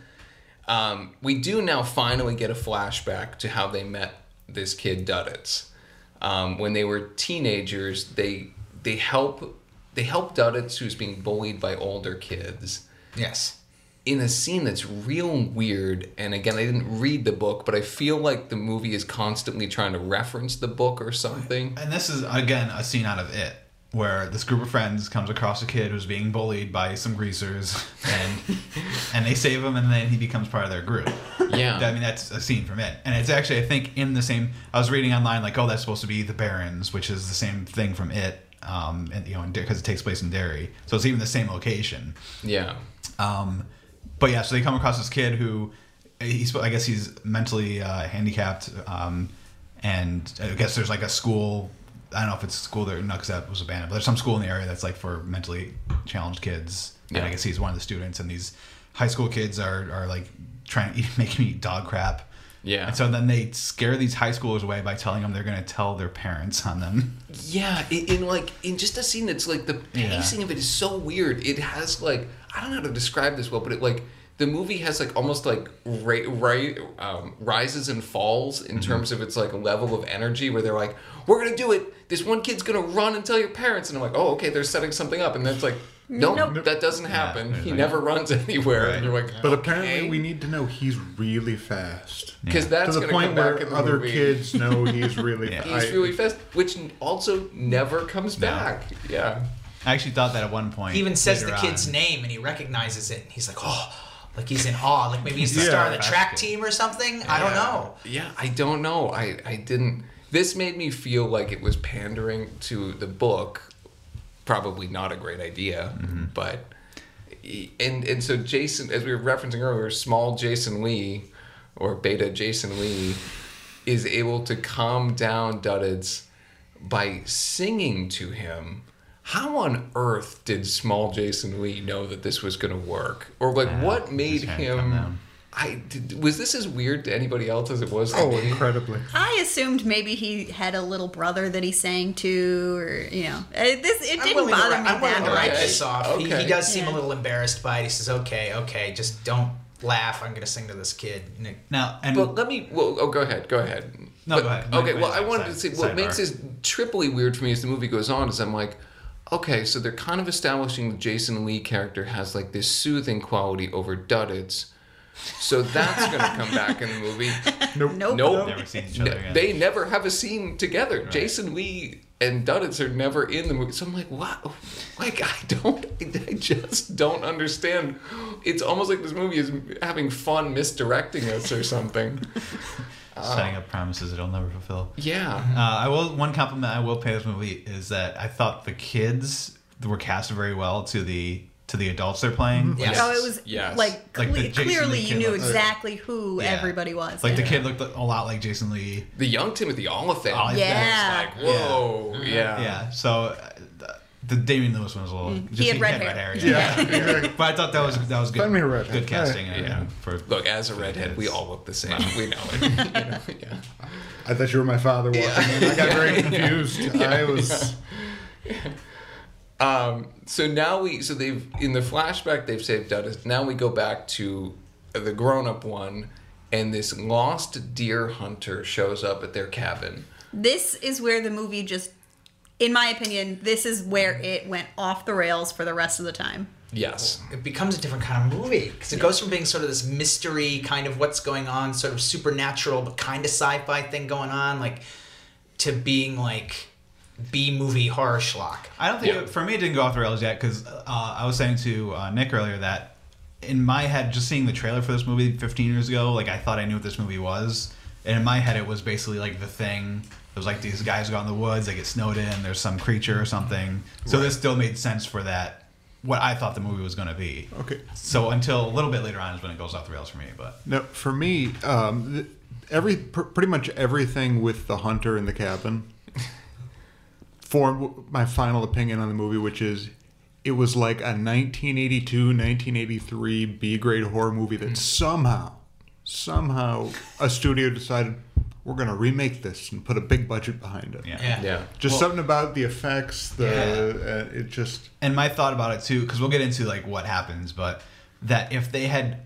um, we do now finally get a flashback to how they met this kid Duddits. Um, when they were teenagers, they they help they help Duddits who's being bullied by older kids Yes. in a scene that's real weird. And again, I didn't read the book, but I feel like the movie is constantly trying to reference the book or something. And this is, again, a scene out of It, where this group of friends comes across a kid who's being bullied by some greasers, and and they save him, and then he becomes part of their group. Yeah. I mean, that's a scene from It. And it's actually, I think, in the same... I was reading online, like, oh, that's supposed to be the Barons, which is the same thing from It, um, and you know, because it takes place in Derry. So it's even the same location. Yeah. Um, but yeah, so they come across this kid who, he's, I guess he's mentally uh, handicapped, um, and I guess there's like a school... I don't know if it's a school there, no, because that was abandoned. But there's some school in the area that's like for mentally challenged kids, and Yeah. I guess he's one of the students. And these high school kids are are like trying to eat, make him eat dog crap. Yeah. And so then they scare these high schoolers away by telling them they're going to tell their parents on them. Yeah, in, in like in just a scene that's like the Yeah. pacing of it is so weird. It has like I don't know how to describe this well, but it like the movie has like almost like ra- ra- um, rises and falls in Mm-hmm. terms of its like level of energy where they're like, we're gonna do it. This one kid's gonna run and tell your parents, and I'm like, oh okay, they're setting something up, and then it's like, nope, Nope. that doesn't happen. Yeah. He never runs anywhere, Right. and you're like, But okay. apparently, we need to know he's really fast. because To that's the gonna point come back where in the other movie. kids know he's really Yeah. fast. He's really fast, which also never comes No. back. Yeah. I actually thought that at one point. He even says later the kid's on. name and he recognizes it. And he's like, oh, like he's in awe. Like maybe he's the Yeah. star of the Fast track kid. team or something. I don't know. Yeah, I don't know. I, I didn't. This made me feel like it was pandering to the book. Probably not a great idea, but and and so Jason, as we were referencing earlier, small Jason Lee or beta Jason Lee is able to calm down Duddits by singing to him. How on earth did small Jason Lee know that this was going to work, or like Yeah, what made he's trying to calm him? down. I did, was this as weird to anybody else as it was to Oh, me? incredibly. I assumed maybe he had a little brother that he sang to, or you know, uh, this it I'm didn't willing, to, bother ri- me I'm willing that to write much. this off. He, Okay. he does seem Yeah. a little embarrassed by it. He says, okay, okay, just don't laugh. I'm going to sing to this kid. And it- Now, and But let me. Well, oh, go ahead. Go ahead. No, But- go ahead. Okay. No, Well, go I ahead. wanted to Side- say what makes sidebar. this triply weird for me as the movie goes on is I'm like, okay, so they're kind of establishing the Jason Lee character has like this soothing quality over Duddits, so that's going to come back in the movie. Nope. Nope. Nope. Never seen each other No, again. they never have a scene together. Jason Lee and Duddits are never in the movie. So I'm like, what? Like, I don't, I just don't understand. It's almost like this movie is having fun misdirecting us or something. setting up promises it'll never fulfill. Yeah. Uh, I will. One compliment I will pay this movie is that I thought the kids were cast very well to the to the adults they're playing. Yes. Oh, it was Yes. like, Like cle- the Jason clearly Lee you kid knew looked- exactly who Yeah. everybody was. Like the yeah. kid looked a lot like Jason Lee. The young Timothy Oliphant. Oliphant. Yeah. Like, whoa. Yeah. Yeah. So uh, the Damian Lewis one was a little. Mm. He just- had red hair. yeah. Yeah. But I thought that was that was good. Find me a redhead. Good casting. and Yeah. everything for Look, as a for the redhead, we kids. all look the same. We know it. You know? Yeah. I thought you were my father walking in. I got very confused. I was. Um, so now we, so they've, in the flashback, they've saved Duddits. Now we go back to the grown-up one, and this lost deer hunter shows up at their cabin. This is where the movie just, in my opinion, this is where it went off the rails for the rest of the time. Yes. It becomes a different kind of movie because it goes from being sort of this mystery kind of what's going on, sort of supernatural but kind of sci-fi thing going on, like to being like B-movie horror schlock. I don't think Yeah. it, for me it didn't go off the rails yet because uh, I was saying to uh, Nick earlier that in my head, just seeing the trailer for this movie fifteen years ago, like I thought I knew what this movie was, and in my head it was basically like The Thing. It was like these guys go out in the woods, they get snowed in, there's some creature or something. So this still made sense for that, what I thought the movie was going to be. Okay. So until a little bit later on is when it goes off the rails for me. But No, for me, um, th- every pr- pretty much everything with the hunter in the cabin formed my final opinion on the movie, which is it was like a nineteen eighty-two, nineteen eighty-three B-grade horror movie that somehow, somehow a studio decided we're going to remake this and put a big budget behind it. yeah. Yeah. Yeah. Just Well- something about the effects, the uh, it just And my thought about it too, because we'll get into like what happens, but that if they had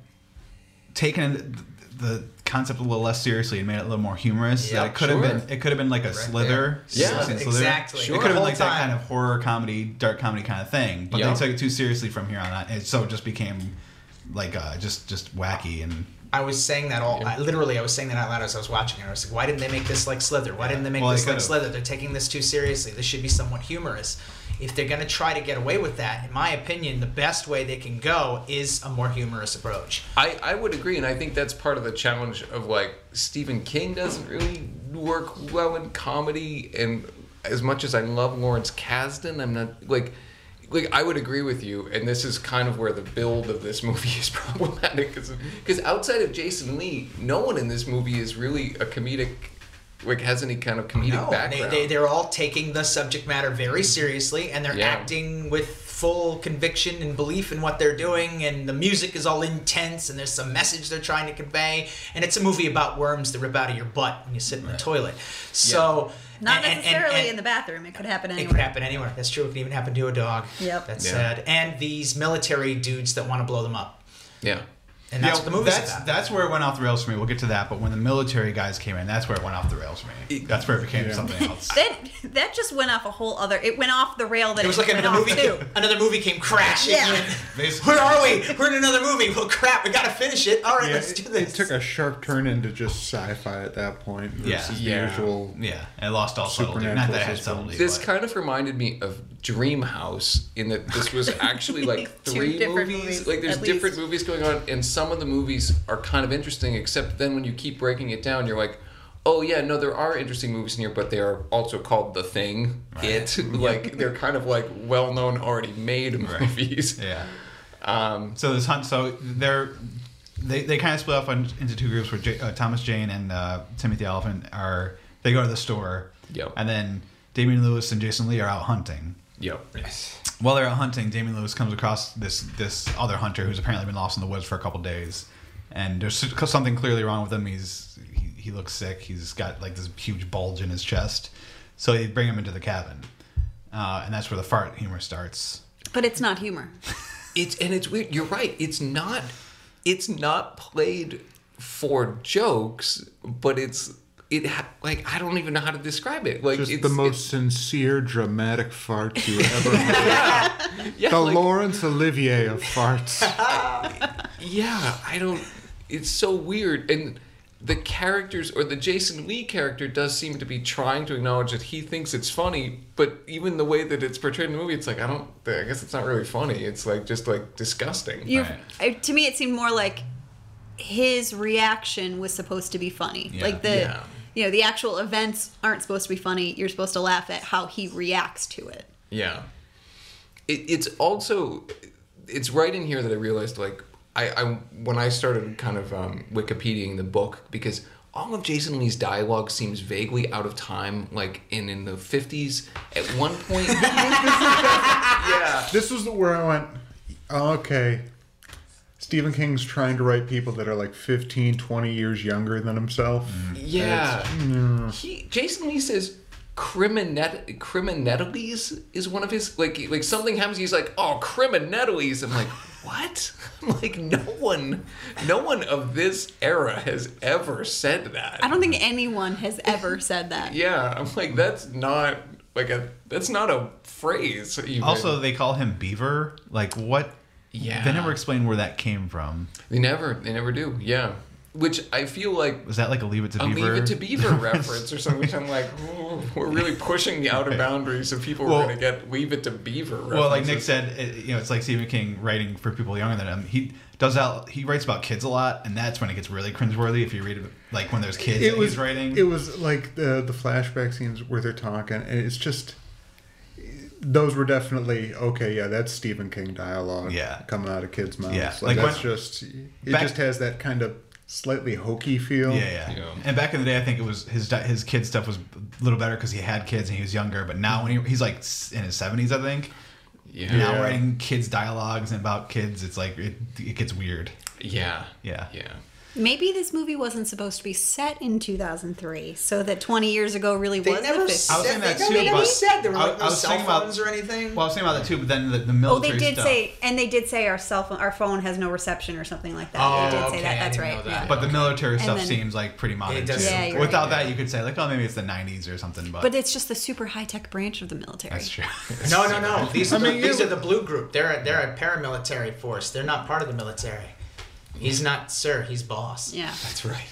taken the concept a little less seriously and made it a little more humorous, Yep, that it could have sure. been it could have been like a Right Slither, there. Yeah, sixteen Slither. exactly. It Sure. could have The been like whole that time. kind of horror comedy, dark comedy kind of thing. But Yeah. they took it too seriously from here on out, and so it just became like uh, just just wacky and. I was saying that all. I, literally, I was saying that out loud as I was watching it. I was like, "Why didn't they make this like Slither? Why didn't they make Well, they this like could've. Slither? They're taking this too seriously. This should be somewhat humorous. If they're gonna try to get away with that, in my opinion, the best way they can go is a more humorous approach. I, I would agree, and I think that's part of the challenge of like Stephen King doesn't really work well in comedy, and as much as I love Lawrence Kasdan, I'm not like like I would agree with you, and this is kind of where the build of this movie is problematic because outside of Jason Lee, no one in this movie is really a comedic like has any kind of comedic No, they, background. they they're all taking the subject matter very seriously, and they're Yeah. acting with full conviction and belief in what they're doing. And the music is all intense, and there's some message they're trying to convey. And it's a movie about worms that rip out of your butt when you sit in the toilet. So Not and- and- necessarily and- in the bathroom. It could happen It anywhere. could happen anywhere. That's true. It could even happen to a dog. Yep. That's Yeah. sad. And these military dudes that want to blow them up. yeah. And that's Yeah, what the movie's that's, about. That's where it went off the rails for me. We'll get to that. But when the military guys came in, that's where it went off the rails for me. That's where it became Yeah. something else. That that just went off a whole other. It went off the rail that It it, was like went another off movie. too. Another movie came crashing Yeah. in. Basically. Where are we? We're in another movie. Well, crap. We gotta finish it. All right, yeah, let's it, do this. it took a sharp turn into just sci-fi at that point Yeah. versus Yeah. the usual. Yeah, and it lost all subtlety. Not that it had Supernatural subtlety. This but- kind of reminded me of Dreamhouse in that this was actually like Two three different movies. movies, Like there's at different least. movies going on, and some of the movies are kind of interesting. Except then when you keep breaking it down, you're like, oh yeah, no, there are interesting movies in here, but they are also called The Thing. It like they're kind of like well-known, already made movies. Yeah. Um, So this hunt. So they're they, they kind of split up on, into two groups where J, uh, Thomas Jane and uh, Timothy Oliphant are they go to the store. Yep. And then Damian Lewis and Jason Lee are out hunting. yep. While they're out hunting, Damian Lewis comes across this this other hunter who's apparently been lost in the woods for a couple days, and there's something clearly wrong with him. He's he, he looks sick. He's got like this huge bulge in his chest. So they bring him into the cabin, uh, and that's where the fart humor starts. But it's not humor. It's and it's weird. You're right. It's not. It's not played for jokes, but it's it ha- like I don't even know how to describe it. Like Just it's the most it's- sincere, dramatic fart you ever heard. yeah, the like- Laurence Olivier of farts. Yeah, I don't. It's so weird, and the characters or the Jason Lee character does seem to be trying to acknowledge that he thinks it's funny, but even the way that it's portrayed in the movie, it's like I don't. I guess it's not really funny. It's like just like disgusting. You, Right. I, to me, it seemed more like his reaction was supposed to be funny. Yeah. Like the, Yeah. you know, the actual events aren't supposed to be funny. You're supposed to laugh at how he reacts to it. Yeah. It, it's also, it's right in here that I realized, like, I, I when I started kind of um, Wikipediaing the book, because all of Jason Lee's dialogue seems vaguely out of time, like in, in the fifties. At one point, yeah, This was where I went, oh, okay. Stephen King's trying to write people that are like fifteen, twenty years younger than himself. yeah. He Jason Lee says criminet criminetalities is one of his, like like something happens. He's like, oh, criminetalities. I'm like, what? I'm like, no one, no one of this era has ever said that. I don't think anyone has ever said that. Yeah, I'm like, that's not like a that's not a phrase. Even. Also, they call him Beaver. Like, what? Yeah. They never explain where that came from. they never they never do. Yeah, which I feel like Was that like a Leave It to a Beaver? Leave It to Beaver reference or something. Which I'm like, oh, we're really pushing the outer boundaries of people Well- are going to get Leave It to Beaver references. Well, like Nick said, it, you know, it's like Stephen King writing for people younger than him. He does that. He writes about kids a lot, and that's when it gets really cringeworthy. If you read it, like when there's kids It that was he's writing. It was like the the flashback scenes where they're talking, and it's just those were definitely okay. Yeah, that's Stephen King dialogue. Yeah. coming out of kids' mouths. Yeah, like, like that's when- just it. back- just has that kind of slightly hokey feel. Yeah, yeah, Yeah. And back in the day, I think it was his di- his kid stuff was a little better because he had kids and he was younger. But now when he, he's like s- in his seventies, I think. yeah, Now Yeah. writing kids dialogues and about kids, it's like it, it gets weird. yeah, Yeah. yeah. Maybe this movie wasn't supposed to be set in two thousand three, so that twenty years ago really They was never the fifties. I was said saying that they, too, they never but said there were I- like I no was cell thinking about- phones or anything. Well, I was thinking about that too, but then the, the Oh, military they did stuff. say, and they did say our cell phone, our phone has no reception or something like that. Oh, they did say okay, that. I That's didn't right. know that. Yeah. But the military stuff then- seems like pretty modern It does too. Yeah, you're Without right. that, you could say like, oh, maybe it's the nineties or something. But, But it's just the super high tech branch of the military. that's true. No, no, no. These are I mean, the, these you- are the blue group. They're a, they're a paramilitary force. They're not part of the military. He's not, sir. He's boss. Yeah. That's right.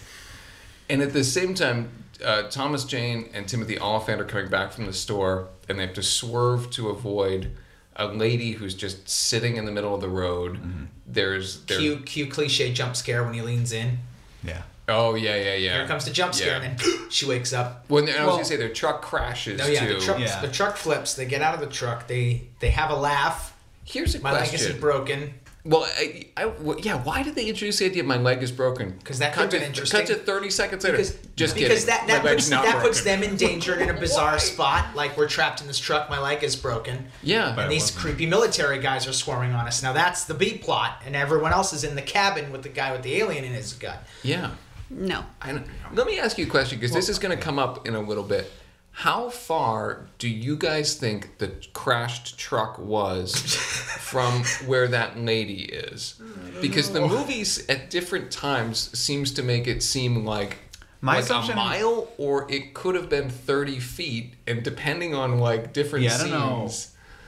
And at the same time, uh, Thomas Jane and Timothy Oliphant are coming back from the store, and they have to swerve to avoid a lady who's just sitting in the middle of the road. There's there. Cue cue cliche jump scare when he leans in. Yeah. Oh yeah, yeah, yeah. Here comes the jump scare, Yeah. and then she wakes up. When I was Well- gonna say their truck crashes No, yeah, too. the truck Yeah. the truck flips. They get out of the truck. They they have a laugh. Here's a My leg question. isn't broken. Well, I, I, well, yeah. Why did they introduce the idea of my leg is broken? 'Cause that cut could've been to, interesting. Cut to thirty seconds later. Because, just because kidding. that, that, my leg's puts, not that puts broken. them in danger in a bizarre Why? spot. Like, we're trapped in this truck, my leg is broken. Yeah, But And it these wasn't. creepy military guys are swarming on us. Now, that's the B plot, and everyone else is in the cabin with the guy with the alien in his gut. yeah. No. I don't- let me ask you a question because this is going to come up in a little bit. How far do you guys think the crashed truck was from where that lady is? Because the movies at different times seems to make it seem like My like assumption- a mile, or it could have been thirty feet, and depending on like different Yeah, I don't know. scenes.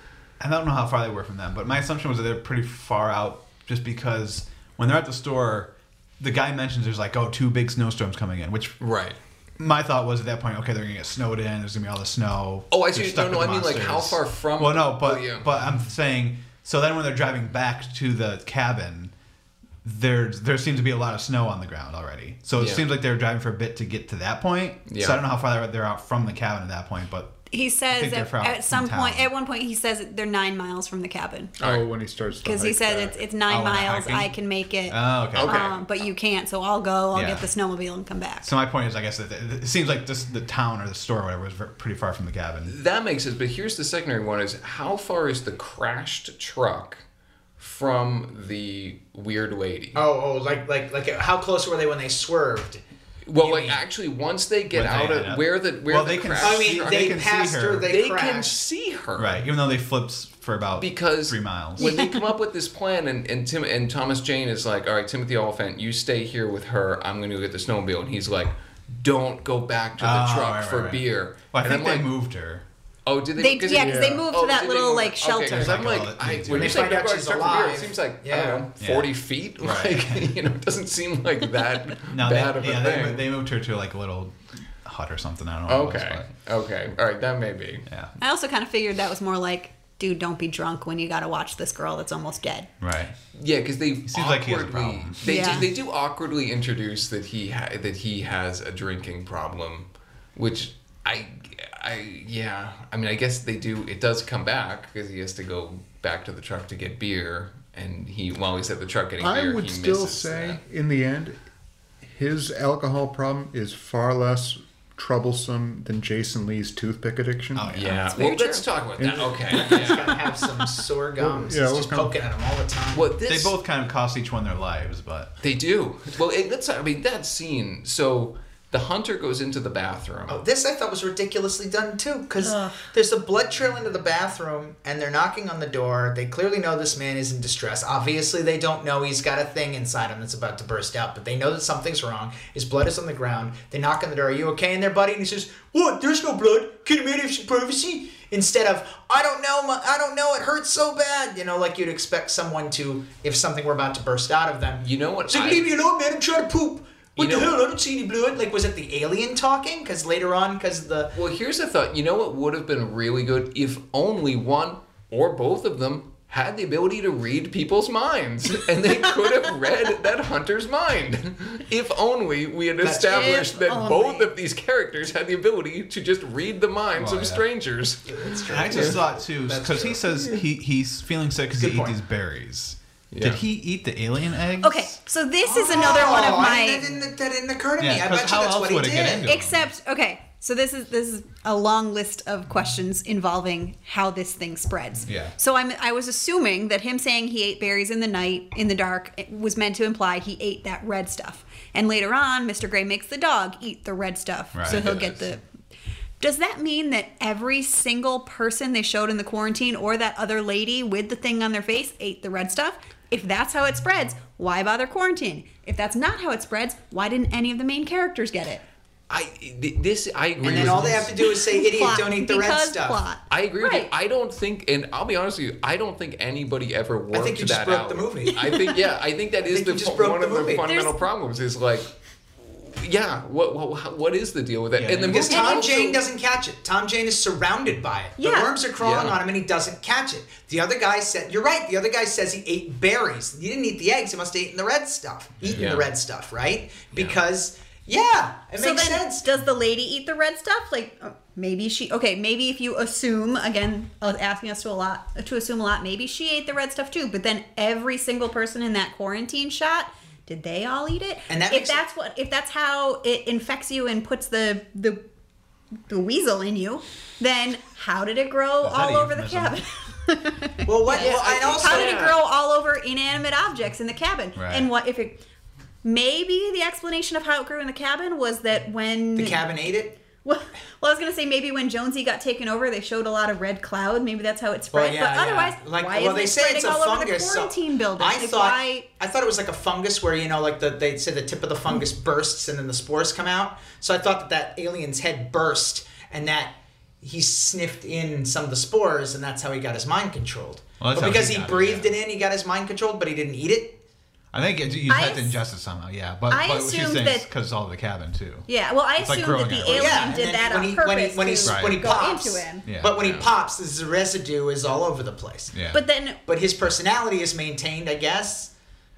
I don't know how far they were from them, but my assumption was that they're pretty far out just because when they're at the store, the guy mentions there's like, oh, two big snowstorms coming in, which Right. my thought was at that point, okay, they're going to get snowed in, there's going to be all the snow. Oh, I They're see. stuck No, no, with I the mean like how monsters. far from. Well, no, but Oh, yeah. but I'm saying, so then when they're driving back to the cabin, there's there seems to be a lot of snow on the ground already. So it Yeah. seems like they were driving for a bit to get to that point. Yeah. So I don't know how far they're, they're out from the cabin at that point, but He says think they're at, from- at some from point, town. at one point, he says they're nine miles from the cabin. Oh, when he starts to Because he hike said back. it's, it's nine Oh, when they're miles. hiking? I can make it. oh, okay. Okay. Um, but you can't, so I'll go. I'll Yeah. get the snowmobile and come back. So my point is, I guess that it seems like this the town or the store or whatever was ver- pretty far from the cabin. That makes sense, but here's the secondary one: is how far is the crashed truck from the weird lady? Oh, oh, like, like, like, how close were they when they swerved? well, you like mean- actually, once they get Where they out ended of up. where the where Well, the they can crashed I mean, truck, they, they can see passed her, her. they, they can crashed. see her, Right, even though they flips for about Because three miles. when they come up with this plan, and and Tim and Thomas Jane is like, all right, Timothy Oliphant, you stay here with her. I'm going to go get the snowmobile, and he's like, don't go back to the Oh, truck right, for right, right. beer. Well, I and think I'm they like, moved her. Oh, did they? They, because yeah, it- because they moved Oh, to that did they little move- like okay, shelter. 'cause I'm Like, like, oh, that I, needs when to you be- say Find out go back she's to truck for beer, alive. it seems like I Yeah. don't know, Yeah. forty feet. Right. Like, you know, it doesn't seem like that No, bad they, of a yeah, thing. they, they moved her to like a little hut or something. I don't know. What okay, it was, okay, all right, that may be. but, yeah. I also kind of figured that was more like dude, don't be drunk when you got to watch this girl that's almost dead. Right. Yeah, because they seems like he has a awkwardly problem. they Yeah. do, they do awkwardly introduce that he ha- that he has a drinking problem, which I I yeah I mean I guess they do. It does come back because he has to go back to the truck to get beer, and he while he's at the truck getting I beer, would he still misses say, that. in the end, his alcohol problem is far less troublesome than Jason Lee's toothpick addiction. Oh, yeah. Yeah, very well, let's talk about that. Okay. He's Yeah. gotta have some sore gums. Yeah, He's what just kind of- poking at him all the time. Well, this, They both kind of cost each one their lives, but They do. Well, it, let's. I mean, that scene. So the hunter goes into the bathroom. Oh, this I thought was ridiculously done too, because Ugh. there's a blood trail into the bathroom, and they're knocking on the door. They clearly know this man is in distress. Obviously, they don't know he's got a thing inside him that's about to burst out, but they know that something's wrong. His blood is on the ground. They knock on the door. Are you okay in there, buddy? And he says, "What? There's no blood. Can you have some privacy?" Instead of, "I don't know. My, I don't know. It hurts so bad." You know, like you'd expect someone to, if something were about to burst out of them. You know what? So I- leave me alone, man. I'm trying to poop. What You the know- hell? I don't see any blood. Like, was it the alien talking? Because later on, because the Well, here's the thought. You know what would have been really good if only one or both of them had the ability to read people's minds, and they could have read that hunter's mind. If only we had That's- established If that only. both of these characters had the ability to just read the minds Well, of yeah. strangers. And I just thought too, That's because he true. says he he's feeling sick because he Good ate point. these berries. Yeah. Did he eat the alien eggs? Okay, so this is another one of Oh, my. I didn't, that, didn't, that didn't occur to Yeah, me. I 'cause bet you how that's else what he would it get did. into it? Except, okay, so this is this is a long list of questions involving how this thing spreads. Yeah. So I'm I was assuming that him saying he ate berries in the night in the dark was meant to imply he ate that red stuff. And later on, Mister Gray makes the dog eat the red stuff, Right, so he'll it get does. the. Does that mean that every single person they showed in the quarantine or that other lady with the thing on their face ate the red stuff? If that's how it spreads, why bother quarantine? If that's not how it spreads, why didn't any of the main characters get it? I th- this I agree. And then with all they this. have to do is say, "Idiot, Plot. don't eat the red Because stuff." plot. I agree with you. Right. I don't think, and I'll be honest with you, I don't think anybody ever worked think you that just broke out. the movie. I think, yeah, I think that is think the you just fu- broke one the of the movie. fundamental There's- problems. Is like, yeah, what, what what is the deal with that? Yeah, and the Because movie Tom also- Jane doesn't catch it. Tom Jane is surrounded by it. The Yeah. worms are crawling Yeah. on him and he doesn't catch it. The other guy said, you're right, the other guy says he ate berries. He didn't eat the eggs, he must have eaten the red stuff. Eaten Yeah. the red stuff, right? Because, yeah, it So makes then, sense. does the lady eat the red stuff? Like, uh, maybe she. Okay, maybe if you assume again, uh, asking us to a lot to assume a lot. Maybe she ate the red stuff too. But then every single person in that quarantine shot, did they all eat it? And that if makes- that's what, if that's how it infects you and puts the the the weasel in you, then how did it grow Is that all a over the euphemism? cabin? Well, what? Yeah, well, I and think- also, How did it Yeah. grow all over inanimate objects in the cabin? Right. And what if it? Maybe the explanation of how it grew in the cabin was that when the cabin ate it? Well, well, I was gonna say maybe when Jonesy got taken over, they showed a lot of red cloud. Maybe that's how it spread. Well, yeah, but otherwise, yeah. Like, why well, is they it say spreading it's a all over the fungus. so quarantine building? I Like, thought why? I thought it was like a fungus where you know, like the they say the tip of the fungus bursts and then the spores come out. So I thought that that alien's head burst and that he sniffed in some of the spores and that's how he got his mind controlled. Well, that's but how because he he got it, breathed yeah. it in, he got his mind controlled, but he didn't eat it. I think it, you I had to ass- ingest it somehow, yeah. But, I but what she's assumed saying that- because it's all the cabin too. Yeah, well, I It's like assumed that growing the it. alien Yeah, and did then that when on he- purpose when he- when he- to when he go pops. into him. Yeah. But when yeah. he pops, the residue is all over the place. Yeah. But then But his personality is maintained, I guess.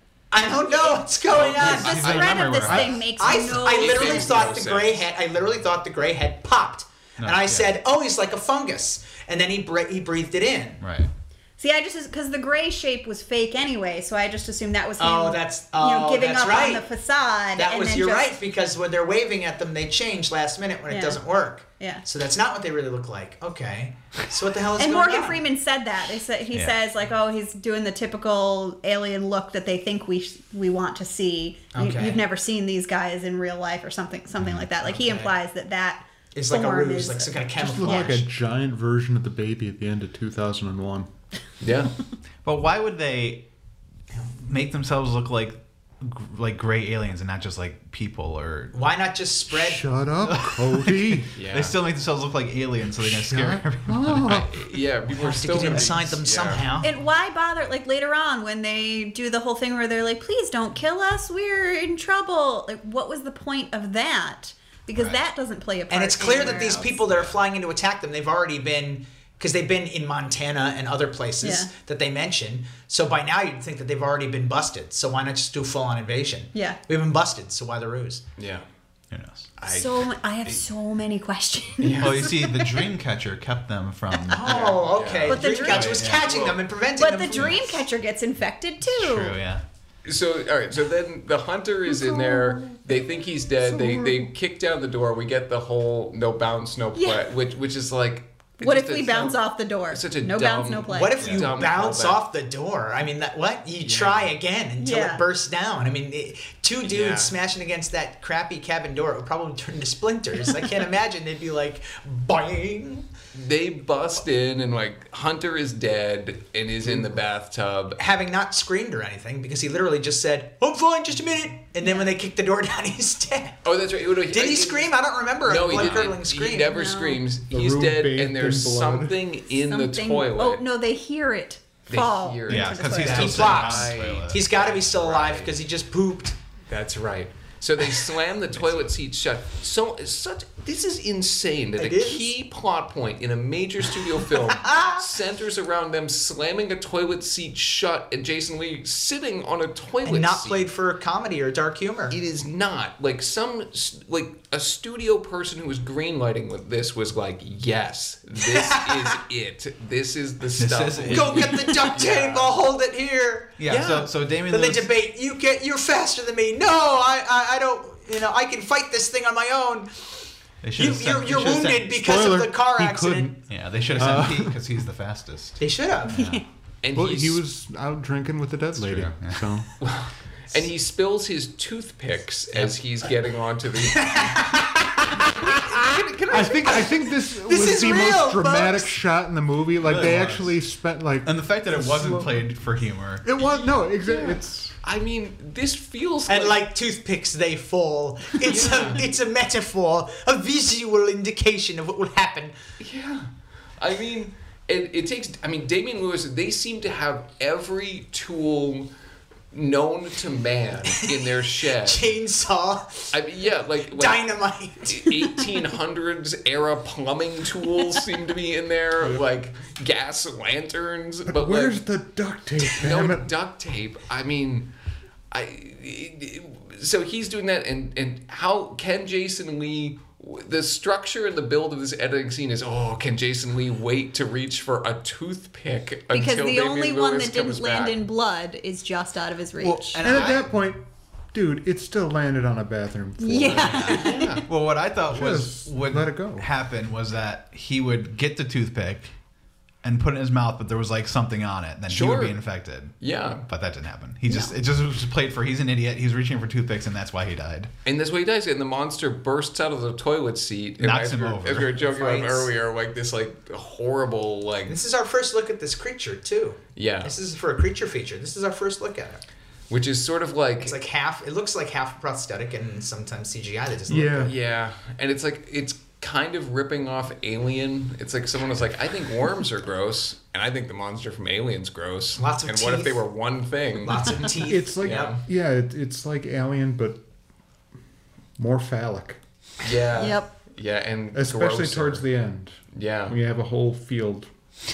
I don't know what's going the on. I- I spread remember of this where- thing makes I, no I literally makes thought no the sense. gray head. I literally thought the gray head popped, No, and I yeah. said, "Oh, he's like a fungus." And then he bre- he breathed it in. Right. See, I just because the gray shape was fake anyway, so I just assumed that was him. Oh, that's- you know oh, giving that's up right. on the facade. That and was then you're just- right because when they're waving at them, they change last minute when it Yeah. doesn't work. Yeah. So that's not what they really look like. Okay. So what the hell is And going Morgan on? Freeman said that. They said, he Yeah. says like, "Oh, he's doing the typical alien look that they think we we want to see. You, Okay. You've never seen these guys in real life, or something, something like that." Like he Okay. implies that that It's like a form ruse, is- like some kind of Just look camouflage. like a giant version of the baby at the end of two thousand one. Yeah. But why would they make themselves look like like gray aliens and not just like people or Why not just spread? Shut up, Cody. Yeah. they still make themselves look like aliens so they can scare Shut everyone. up. Yeah, people are to still get gonna be- inside them yeah. somehow. And why bother? Like later on, when they do the whole thing where they're like, "Please don't kill us, we're in trouble." Like, what was the point of that? Because Right. that doesn't play a part. And it's clear that anywhere these else. people that are flying in to attack them, they've already been because they've been in Montana and other places Yeah. that they mention. So by now you'd think that they've already been busted. So why not just do full on invasion? Yeah. We've been busted, so why the ruse? Yeah. Who knows? I, So I have so many questions. Well, you see, the Dreamcatcher kept them from. Oh, okay. But the Dreamcatcher dream- was Yeah. catching them and preventing But them the from... Dreamcatcher gets infected too. True, yeah. So all right, so then the hunter is in there. They think he's dead. They they kick down the door. We get the whole no bounce, no play, Yeah. which which is like. What just if we a- bounce off the door? Such a no dumb- bounce, no play. What if you Dumb bounce callback. off the door? I mean, that what? You try again until Yeah. it bursts down. I mean, it, two dudes Yeah. smashing against that crappy cabin door, it would probably turn to splinters. I can't imagine they'd be like, bang. They bust in and like Hunter is dead and is in the bathtub. Having not screamed or anything, because he literally just said, I'm fine, just a minute. And then when they kicked the door down, he's dead. Oh, that's right. Did he scream? I don't remember No, a he blood-curdling didn't. scream. He never No. screams. The He's room dead, bathed and there's in blood. something in the Something- toilet. Oh no, they hear it They fall. hear it. Yeah, into the because he's toilet. still He sitting on flops. the toilet. He's got to be still alive Right. because he just pooped. That's right. So they slam the toilet seat shut. So such this is insane that It a is. key plot point in a major studio film centers around them slamming a toilet seat shut and Jason Lee sitting on a toilet And not seat. played for comedy or dark humor. It is not like some like a studio person who was greenlighting with this was like, yes, this is it. This is the stuff. is it. we- Go get the duct tape. I'll hold it here. Yeah, Yeah. so so Damien Then they Lewis. debate. You get. You're faster than me. No, I. I, I don't. You know, I can fight this thing on my own. They You, should've you're sent- you're they should've wounded sent- because Spoiler, of the car he accident. Yeah, they should have sent Pete because he's the fastest. They should have. and Well, he's- he was out drinking with the dead lady. true, yeah. So and he spills his toothpicks as he's getting onto the. I think I think this, was is the real, most dramatic folks. shot in the movie. Like Really they was. actually spent like And the fact that it wasn't slow- played for humor. It was no, exactly. It's I mean, this feels And like, like toothpicks, they fall. It's a it's a metaphor, a visual indication of what will happen. yeah. I mean, it, it takes. I mean, Damian Lewis. They seem to have every tool known to man in their shed. Chainsaw, I mean, yeah, like, like dynamite. eighteen hundreds era plumbing tools seem to be in there, like gas lanterns. But, where's like, the duct tape? no Damn it. duct tape. I mean, I. So he's doing that, and and how can Jason Lee? The structure and the build of this editing scene is, oh, can Jason Lee wait to reach for a toothpick Because until the Damian only Lewis one that comes didn't land back? in blood is just out of his reach. Well, and And at I- that point, dude, it still landed on a bathroom floor. yeah. Well, what I thought was Just would let it go. happen was that he would get the toothpick and put it in his mouth, but there was like something on it, then he Sure. would be infected. Yeah, But that didn't happen. He just it just was just played for he's an idiot. He's reaching for toothpicks, and that's why he died. and that's what he does. And the monster bursts out of the toilet seat, and Knocks as him we were- over. As we were joking about Fights. earlier, like this, like horrible, like This is our first look at this creature too. yeah, This is for a creature feature. This is our first look at it. which is sort of like It's like half. It looks like half prosthetic and sometimes C G I. That doesn't look Yeah. good. yeah, and it's like it's kind of ripping off Alien. It's like someone was like, I think worms are gross, and I think the monster from Alien's gross. Lots of and what if teeth. they were one thing? Lots of teeth. It's like Yeah. yeah, it, it's like Alien, but more phallic, Yeah. Yep. Yeah, and especially grosser. towards the end yeah. when you have a whole field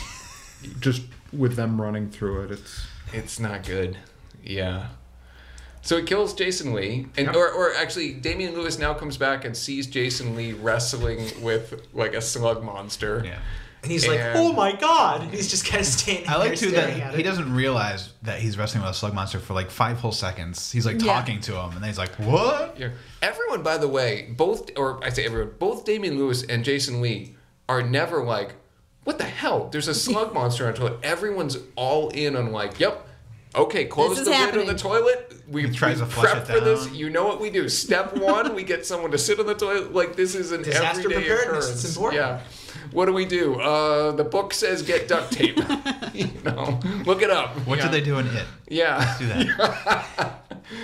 just with them running through it. It's It's not good. Yeah. So it kills Jason Lee, and Yep. or, or actually, Damian Lewis now comes back and sees Jason Lee wrestling with like a slug monster. Yeah. And he's like, And- "Oh my god!" And he's just kind of standing I like there too staring that at he it. doesn't realize that he's wrestling with a slug monster for like five whole seconds. He's like Yeah. talking to him, and then he's like, "What?" Yeah. Everyone, by the way, both or I say everyone, both Damian Lewis and Jason Lee are never like, "What the hell? There's a slug monster on the toilet." Everyone's all in on like, "Yep, okay, close This is the lid happening. of the toilet. We, He tries we to flush prep it for this. down. You know what we do. Step one, we get someone to sit on the toilet. Like this is an Disaster everyday preparedness, occurrence. it's important. Yeah. What do we do? Uh, the book says get duct tape. you know, look it up. What yeah. did they do in it? Yeah. Do that.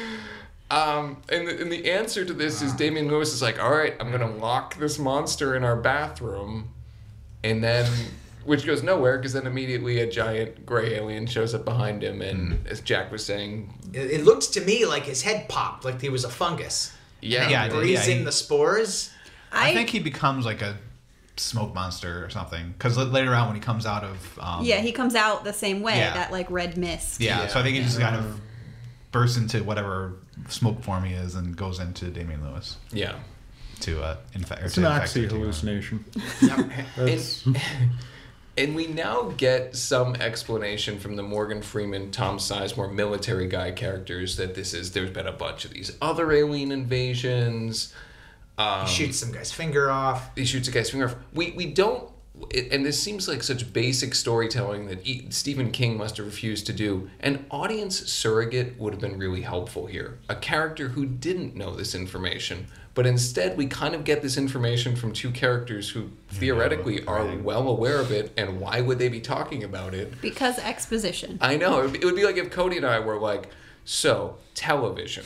Um, and, the, and the answer to this is Damian Lewis is like, all right, I'm going to lock this monster in our bathroom. And then, which goes nowhere because then immediately a giant gray alien shows up behind him. And as Jack was saying, It, it looked to me like his head popped, like he was a fungus. yeah, Yeah, I He did. breathes yeah, in he- the spores. I I, think he becomes like a smoke monster or something. Because later on when he comes out of um, Yeah, he comes out the same way, Yeah. that like red mist. yeah, Yeah. so I think he just kind of bursts into whatever smoke form he is and goes into Damian Lewis Yeah. to uh, infect. It's an oxy hallucination. That's, And, and we now get some explanation from the Morgan Freeman, Tom Sizemore military guy characters that this is, there's been a bunch of these other alien invasions. Um, He shoots some guy's finger off. he shoots a guy's finger off. We, we don't, it, and this seems like such basic storytelling that e, Stephen King must have refused to do. An audience surrogate would have been really helpful here. A character who didn't know this information. But instead, we kind of get this information from two characters who theoretically are well aware of it, and why would they be talking about it? Because exposition. I know. It would be, it would be like if Cody and I were like, so, television.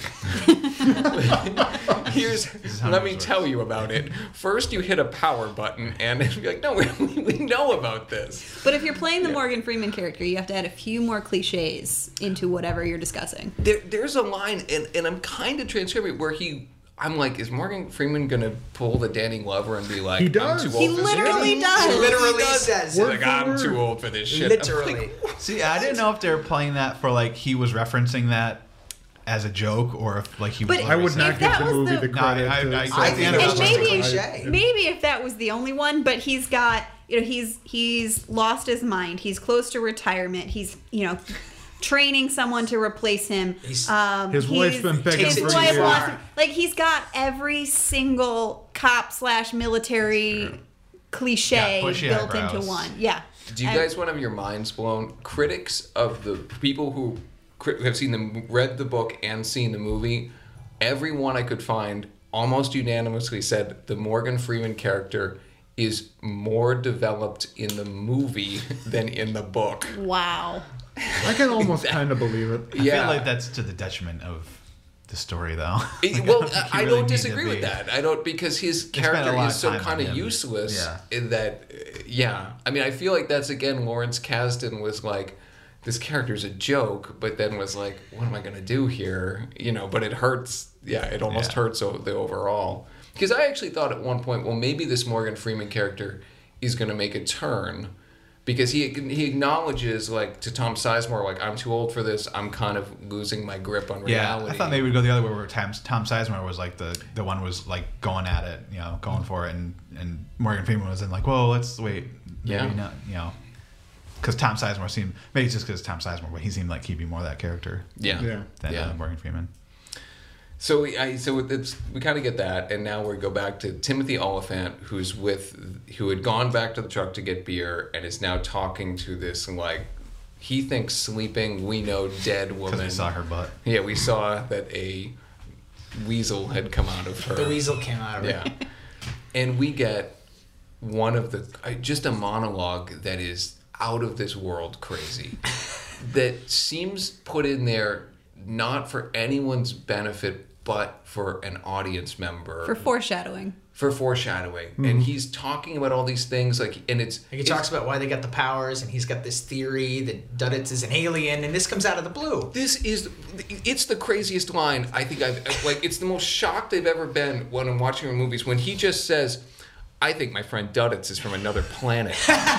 Here's, how let this me works. tell you about it. First, you hit a power button, and it'd be like, no, we, we know about this. But if you're playing the Morgan Freeman character, you have to add a few more cliches into whatever you're discussing. There, there's a line, and, and I'm kind of transcribing where he, I'm like, is Morgan Freeman going to pull the Danny Glover and be like, He I'm does. too He old for this? literally does. He literally does. says He's it. like, I'm word. too old for this shit. I'm Literally. like, See, I didn't know if they were playing that for like he was referencing that as a joke or if like he was. But I would If not that give the was movie the- the No, I- credit. I- to- I- to- I think it was And just a maybe- cliche. Maybe if that was the only one, but he's got, you know, he's he's lost his mind. He's close to retirement. He's, you know, training someone to replace him. He's- Um, His wife's he's- been begging his for wife years. wants him- like he's got every single cop slash military cliche Yeah, bushy built eyebrows. into one. Yeah. Do you And- guys want to have your minds blown? Critics of the people who cri- have seen the read the book and seen the movie, everyone I could find almost unanimously said the Morgan Freeman character is more developed in the movie than in the book. Wow. I can almost kind of believe it. I Yeah. feel like that's to the detriment of the story, though. It- Like, well, don't think I, you I really don't need to disagree with be- that. I don't because his spent a character lot is of so time on kind of him. useless Yeah. in that. uh, Yeah, I mean, I feel like that's again Lawrence Kasdan was like, this character's a joke, but then was like, what am I gonna do here? You know, but it hurts. Yeah, it almost Yeah. hurts o- the overall. Because I actually thought at one point, well, maybe this Morgan Freeman character is gonna make a turn. Because he he acknowledges, like, to Tom Sizemore, like, I'm too old for this. I'm kind of losing my grip on Yeah, reality. I thought maybe we'd go the other way where Tom, Tom Sizemore was like the, the one who was like going at it, you know, going for it, and, and Morgan Freeman was in like, whoa, let's wait, maybe Yeah. not, you know, because Tom Sizemore seemed maybe it's just because Tom Sizemore, but he seemed like he'd be more that character Yeah. Yeah. than Yeah. uh, Morgan Freeman. So we, I, so it's, we kind of get that, and now we go back to Timothy Oliphant, who's with, who had gone back to the truck to get beer, and is now talking to this like, he thinks sleeping, we know dead Because woman. we saw her butt. Yeah, we saw that a weasel had come out of her. The weasel came out of it. Yeah, and we get one of the I- just a monologue that is out of this world crazy, that seems put in there not for anyone's benefit but for an audience member For foreshadowing. for foreshadowing. And he's talking about all these things like, and it's Like he it's- talks about why they got the powers, and he's got this theory that Duddits is an alien, and this comes out of the blue. This is, it's the craziest line I think I've, like, it's the most shocked I've ever been when I'm watching her movies, when he just says, I think my friend Duddits is from another planet.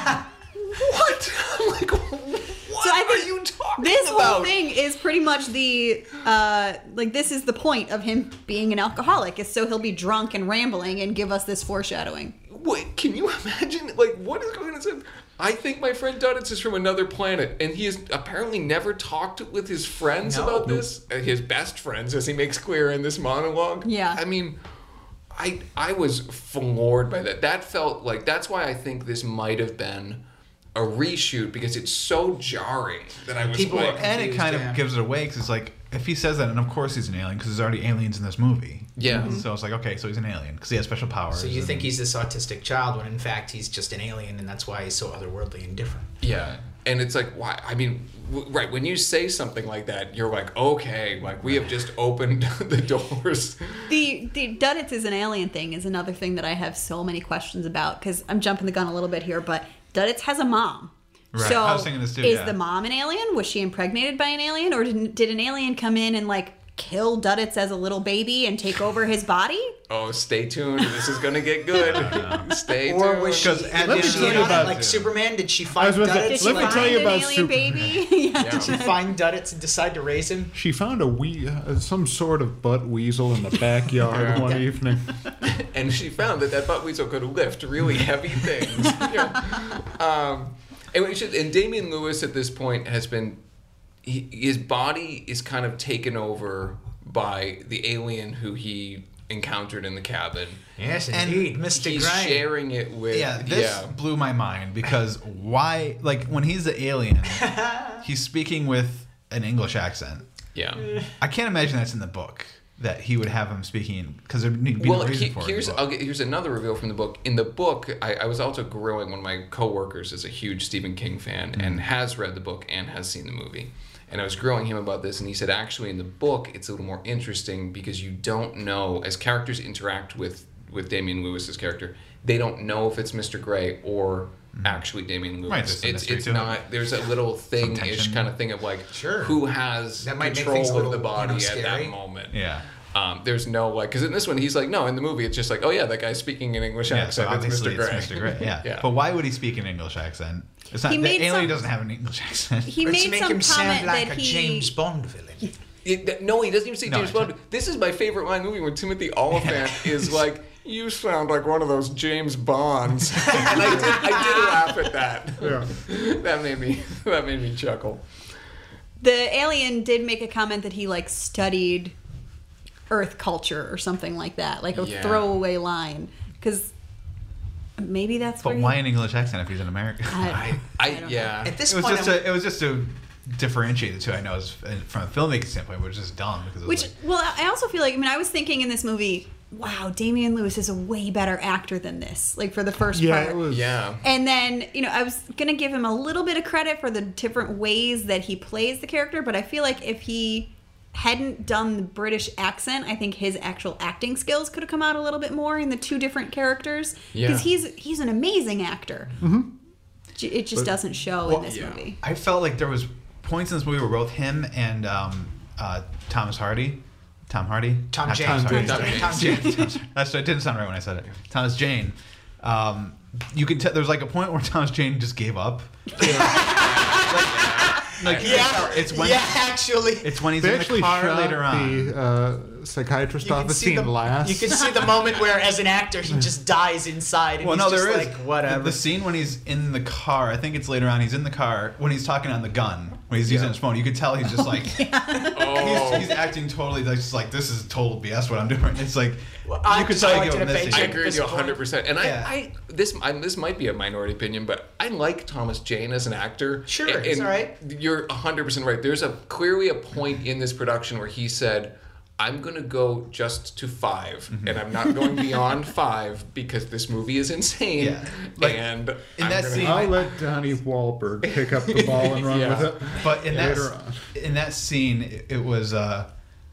What? I'm like, what So I are think you talking this about? whole thing is pretty much the uh like this is the point of him being an alcoholic, is so he'll be drunk and rambling and give us this foreshadowing. Wait, can you imagine? Like, what is going on? I think my friend Duddits is from another planet, and he has apparently never talked with his friends No. about this. Uh, His best friends, as he makes clear in this monologue. Yeah. I mean, I I was floored by that. That felt like, that's why I think this might have been a reshoot, because it's so jarring that I was People like, are- And it Confused, kind yeah. of gives it away because it's like if he says that, and of course he's an alien because there's already aliens in this movie. Yeah. So it's like okay, so he's an alien because he has special powers. So you and- think he's this autistic child, when in fact he's just an alien, and that's why he's so otherworldly and different. yeah. And it's like, why? I mean, w- right, when you say something like that, you're like, okay, like, we have just opened the doors. The the Duddits is an alien thing is another thing that I have so many questions about, because I'm jumping the gun a little bit here, but Duddits has a mom. Right, So I was thinking this too, is yeah. the mom an alien? Was she impregnated by an alien, or did did an alien come in and like kill Duddits as a little baby and take over his body? Oh, stay tuned. This is gonna get good. Stay Or tuned. was she, Because at was the she end in of on that- it like Superman? Did she I find was about to say, Duddits? Did she Let me find tell you an about alien Superman. baby? yeah. Did she find Duddits and decide to raise him? She found a wee, uh, some sort of butt weasel in the backyard Yeah. one evening. And she found that that butt weasel could lift really heavy things. Yeah. Um, and we should. And Damian Lewis at this point has been, he, his body is kind of taken over by the alien who he encountered in the cabin. Yes, And indeed, Mister He's Gray. sharing it with. Yeah, this yeah. blew my mind because why? Like when he's the alien, he's speaking with an English accent. Yeah. I can't imagine that's in the book that he would have him speaking because there'd be Well, no reason he- for it. here's in the I'll book. get, here's another reveal from the book. In the book, I, I was also grilling one of my coworkers is a huge Stephen King fan and has read the book and has seen the movie. And I was grilling him about this, and he said, actually, in the book, it's a little more interesting because you don't know, as characters interact with, with Damian Lewis's character, they don't know if it's Mister Gray or actually Damian Lewis. Right, there's some it's mystery it's to it. not. There's a little thing-ish tension. kind of thing of like, Sure. who has That might make control things a of little, the you body know, at scary. that moment. Yeah. Um, there's no like, because in this one he's like, no, in the movie it's just like, oh yeah, that guy's speaking in English Yeah, so accent. it's obviously Mister Gray. it's Mister Gray. Yeah. Yeah. But why would he speak an English accent? It's not. He The made alien some- doesn't have an English accent. He Let's made make some him sound comment like that a he James Bond villain. It- no, he doesn't even say No, James it's not. Bond. This is my favorite line in the movie when Timothy Oliphant is like, you sound like one of those James Bonds. And I did, I did laugh at that. Yeah. That made me that made me chuckle. the alien did make a comment that he like studied Earth culture or something like that, like a Yeah. throwaway line, because maybe that's But where why he, an English accent if he's in America? I, I, don't know. yeah. At this It was point, just I'm- a, it was just to differentiate the two. I know it's, from a filmmaking standpoint, which is dumb because it was Which, like, well, I also feel like, I mean, I was thinking in this movie, wow, Damian Lewis is a way better actor than this, like for the first Yeah, part. it was. Uh, Yeah. And then, you know, I was going to give him a little bit of credit for the different ways that he plays the character, but I feel like if he hadn't done the British accent, I think his actual acting skills could have come out a little bit more in the two different characters. Yeah. Because he's he's an amazing actor. Mm-hmm. It just doesn't show in this yeah. movie. I felt like there was points in this movie where both him and um, uh, Thomas Hardy, Tom Hardy, Tom Not James. Thomas Tom Hardy. James. Tom James. That's it didn't sound right when I said it. Thomas Jane. Um, you can tell there's like a point where Thomas Jane just gave up. like, like, Yeah, it's when yeah, actually. it's when he's They in the actually car shot later on. the uh, psychiatrist You can office see scene the last. You can see the moment where, as an actor, he just dies inside, and Well, he's no, just there is like, whatever. The, the scene when he's in the car. I think it's later on. He's in the car when he's talking on the gun. When he's using his phone, you could tell he's just like Oh. he's, he's acting totally like, just like this is total B S what I'm doing. It's like Well, you I'm could just tell going you to give him debate this I you. scene. agree with this you point. one hundred percent. And Yeah. I, I this I, this might be a minority opinion, but I like Thomas Jane as an actor. Sure, and, it's and all right. You're one hundred percent right. There's a clearly a point in this production where he said, I'm going to go just to five, Mm-hmm. and I'm not going beyond five because this movie is insane. Yeah. Like, and in I'm that gonna- scene- I'll let Donnie Wahlberg pick up the ball and run Yeah. with it. But in that Later on. in that scene, it, it was uh,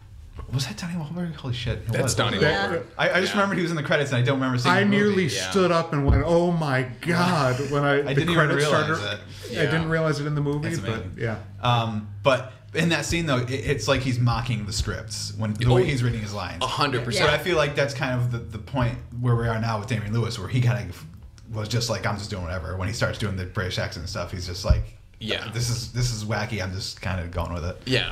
was that Donnie Wahlberg? Holy shit! It That's was. Donnie Yeah. Wahlberg. I, I just Yeah. remembered he was in the credits, and I don't remember seeing. I the movie. nearly yeah. stood up and went, "Oh my god!" When I, the didn't even credits realize started. that. I Yeah. didn't realize it in the movie, That's but amazing. yeah. Um, but in that scene, though, it, it's like he's mocking the scripts when the Oh, way he's reading his lines. A hundred But percent. I feel like that's kind of the, the point where we are now with Damian Lewis, where he kind of was just like, I'm just doing whatever. When he starts doing the British accent and stuff, he's just like, Yeah. this is this is wacky. I'm just kind of going with it. Yeah.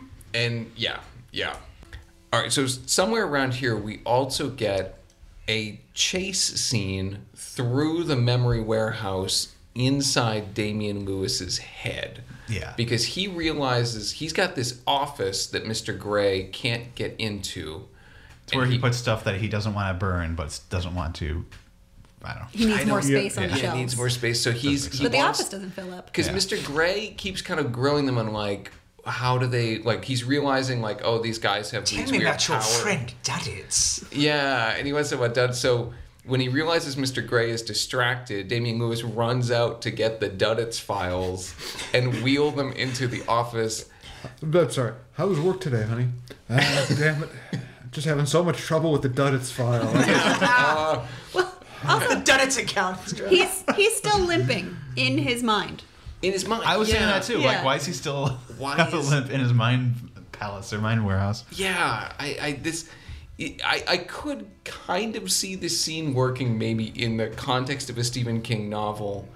And yeah, yeah. All right, so somewhere around here, we also get a chase scene through the memory warehouse inside Damian Lewis's head. Yeah. Because he realizes he's got this office that Mister Gray can't get into. It's where he, puts stuff that he doesn't want to burn, but doesn't want to. I don't know. He needs I more don't- space yeah, on the Yeah, shelves. he needs more space. So he's make he but the wants, office doesn't fill up. because Yeah. Mister Gray keeps kind of grilling them on like, how do they like? He's realizing like, oh, these guys have Tell these me weird about your power- friend, Duddits. Yeah, and he wants to what Dud. So when he realizes Mister Gray is distracted, Damian Lewis runs out to get the Duddits files and wheel them into the office. But sorry, how was work today, honey? Ah, damn it. Just having so much trouble with the Duddits file. Also, The Duddits account is dry. he's he's still limping in his mind. In his mind, I was yeah. saying that too. Yeah. Like, why is he still Why have a is- limp in his mind palace or mine warehouse. Yeah, I, I this, I, I could kind of see this scene working maybe in the context of a Stephen King novel.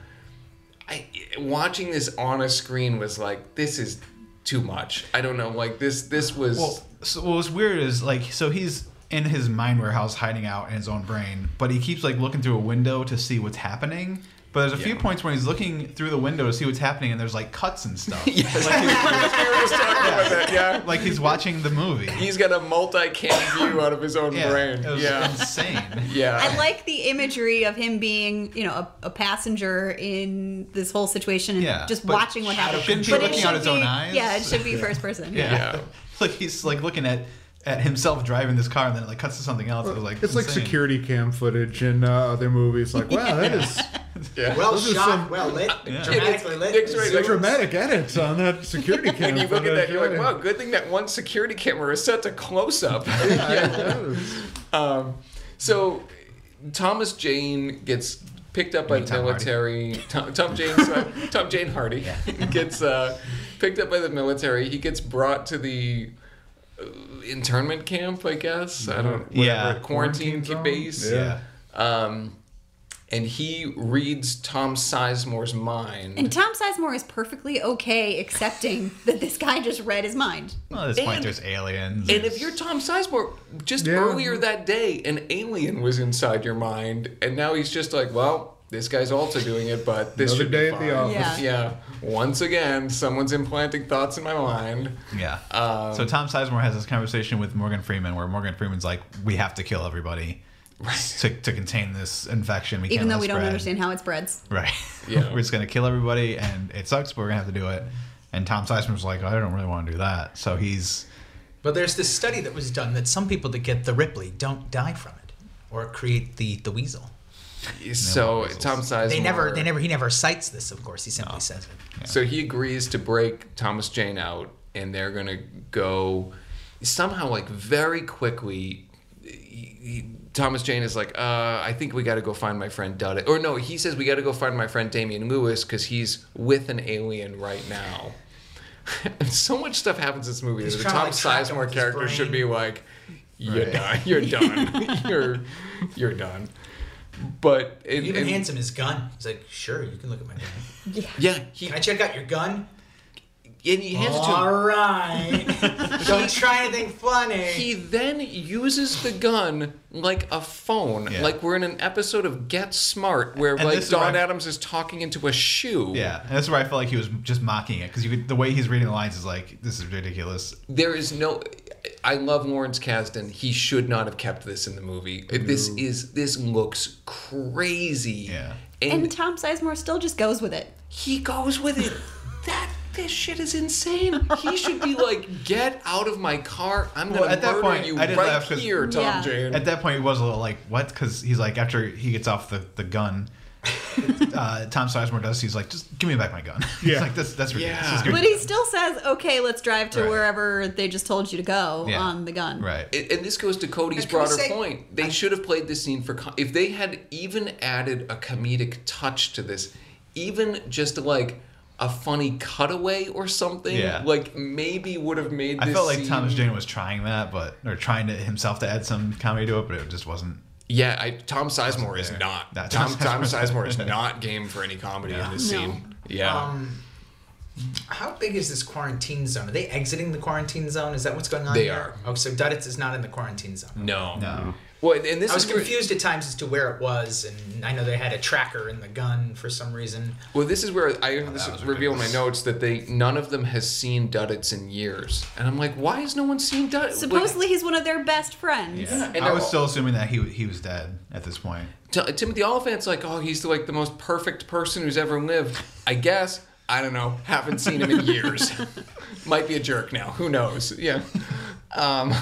I watching this on a screen was like, this is too much. I don't know, like this this was. Well, so what was weird is like, so he's in his mind warehouse hiding out in his own brain, but he keeps like looking through a window to see what's happening. But there's a few Yeah. points when he's looking through the window to see what's happening, and there's like cuts and stuff. Yes. Like, he's, we were just talking about that. Yeah, like he's watching the movie. he's got a multi-cam view out of his own Yeah, brain. it was Yeah, insane. yeah. I like the imagery of him being, you know, a, a passenger in this whole situation and Yeah, just but watching what happens. shouldn't be But it looking out should his own be- eyes? Yeah, it should be first person. Yeah. Yeah. Like he's like looking at at himself driving this car, and then it like cuts to something else. It was like It's like insane. security cam footage in uh, other movies. Like, wow, that is yeah. Well Those are shot, some- well lit, Yeah. dramatically lit. Nick's right, Zooms. like- dramatic edits on that security cam. When you look at that, you're like, footage. wow, good thing that one security camera is set to close up. Yeah, that is- Um, so Thomas Jane gets picked up by mean the Tom military. Tom, Tom Jane, sorry, Tom Jane Hardy gets uh, picked up by the military. He gets brought to the uh, internment camp, I guess. I don't. Whatever, Yeah. quarantine Quarantine zone? base. Yeah. Um, and he reads Tom Sizemore's mind. And Tom Sizemore is perfectly okay accepting that this guy just read his mind. Well, at this point, And- there's aliens. And if you're Tom Sizemore, just Yeah. earlier that day, an alien was inside your mind, and now he's just like, well, this guy's also doing it, but this Another should day be at the fine. office. Yeah. Yeah. Once again, someone's implanting thoughts in my mind. yeah. Um, so Tom Sizemore has this conversation with Morgan Freeman, where Morgan Freeman's like, "We have to kill everybody to, to contain this infection. We Even can't though let we it don't spread." understand how it spreads. Right. Yeah. We're just gonna kill everybody, and it sucks, but we're gonna have to do it. And Tom Sizemore's like, I don't really want to do that. So he's But there's this study that was done that some people that get the Ripley don't die from it or create the, the weasel. So weasels. Tom Sizemore. They never, they never, he never cites this. Of course, he simply says it. So he agrees to break Thomas Jane out, and they're gonna go somehow, like very quickly. he- he- Thomas Jane is like, uh, I think we got to go find my friend Duddit. Or no, he says we got to go find my friend Damian Lewis because he's with an alien right now. And so much stuff happens in this movie. He's The trying to, Tom like, track him Sizemore with his character should be brain. like, you're Right. done. You're done. you're you're done. But in, Even in- hands him his gun. He's like, sure, you can look at my gun. yeah, he Can I check out your gun? and he hands it to him. All right. Don't try anything funny. He then uses the gun like a phone. Yeah. Like we're in an episode of Get Smart where And like this is Don where I- Adams is talking into a shoe. yeah, and that's where I felt like he was just mocking it because you could, the way he's reading the lines is like, this is ridiculous. There is no I love Lawrence Kasdan. He should not have kept this in the movie. This is this looks crazy. Yeah. And, And Tom Sizemore still just goes with it. he goes with it. That this shit is insane. He should be like, get out of my car. I'm gonna Well, at that murder point, you I did right laugh 'cause- here, Tom Yeah. Jane. At that point, he was a little like, what? Because he's like, after he gets off the, the gun, uh, Tom Sizemore does, he's like, just give me back my gun. He's Yeah. like, that's, that's ridiculous. Yeah. Just give me- But he still says, okay, let's drive to Right. wherever they just told you to go Yeah. on the gun. Right. And and this goes to Cody's And can we broader say- point. They should have played this scene for co- if they had even added a comedic touch to this, even just like a funny cutaway or something. Yeah. Like maybe would have made. This I felt like scene, Thomas Jane was trying that, but or trying to himself to add some comedy to it, but it just wasn't. Yeah, I, Tom Sizemore is there. not. No, Tom, Tom Tom Sizemore- Sizemore is not game for any comedy Yeah. in this No. scene. Yeah. Um, how big is this quarantine zone? Are they exiting the quarantine zone? Is that what's going on They here? are. Oh, so Duddits is not in the quarantine zone. no. No. Well, and this I was is where- confused at times as to where it was, and I know they had a tracker in the gun for some reason. Well, this is where I have this was reveal in my ridiculous. notes that they none of them has seen Duddits in years, and I'm like, why has no one seen Duddits? Supposedly he's one of their best friends. Yeah. And I they're was all- still assuming that he he was dead at this point. T- Timothy Oliphant's like, oh, he's like the most perfect person who's ever lived. I guess. I don't know. Haven't seen him in years. Might be a jerk now. Who knows? Yeah. Um,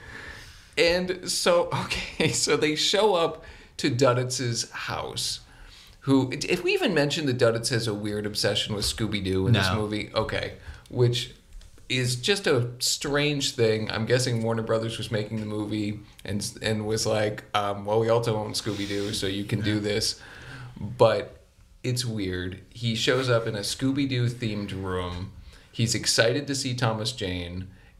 and so, okay, so they show up to Duddits' house. Who, if we even mentioned that Duddits has a weird obsession with Scooby-Doo in this No. movie, okay, which is just a strange thing. I'm guessing Warner Brothers was making the movie and and was like, um, well, we also own Scooby-Doo, so you can do this. But it's weird. He shows up in a Scooby-Doo themed room. He's excited to see Thomas Jane,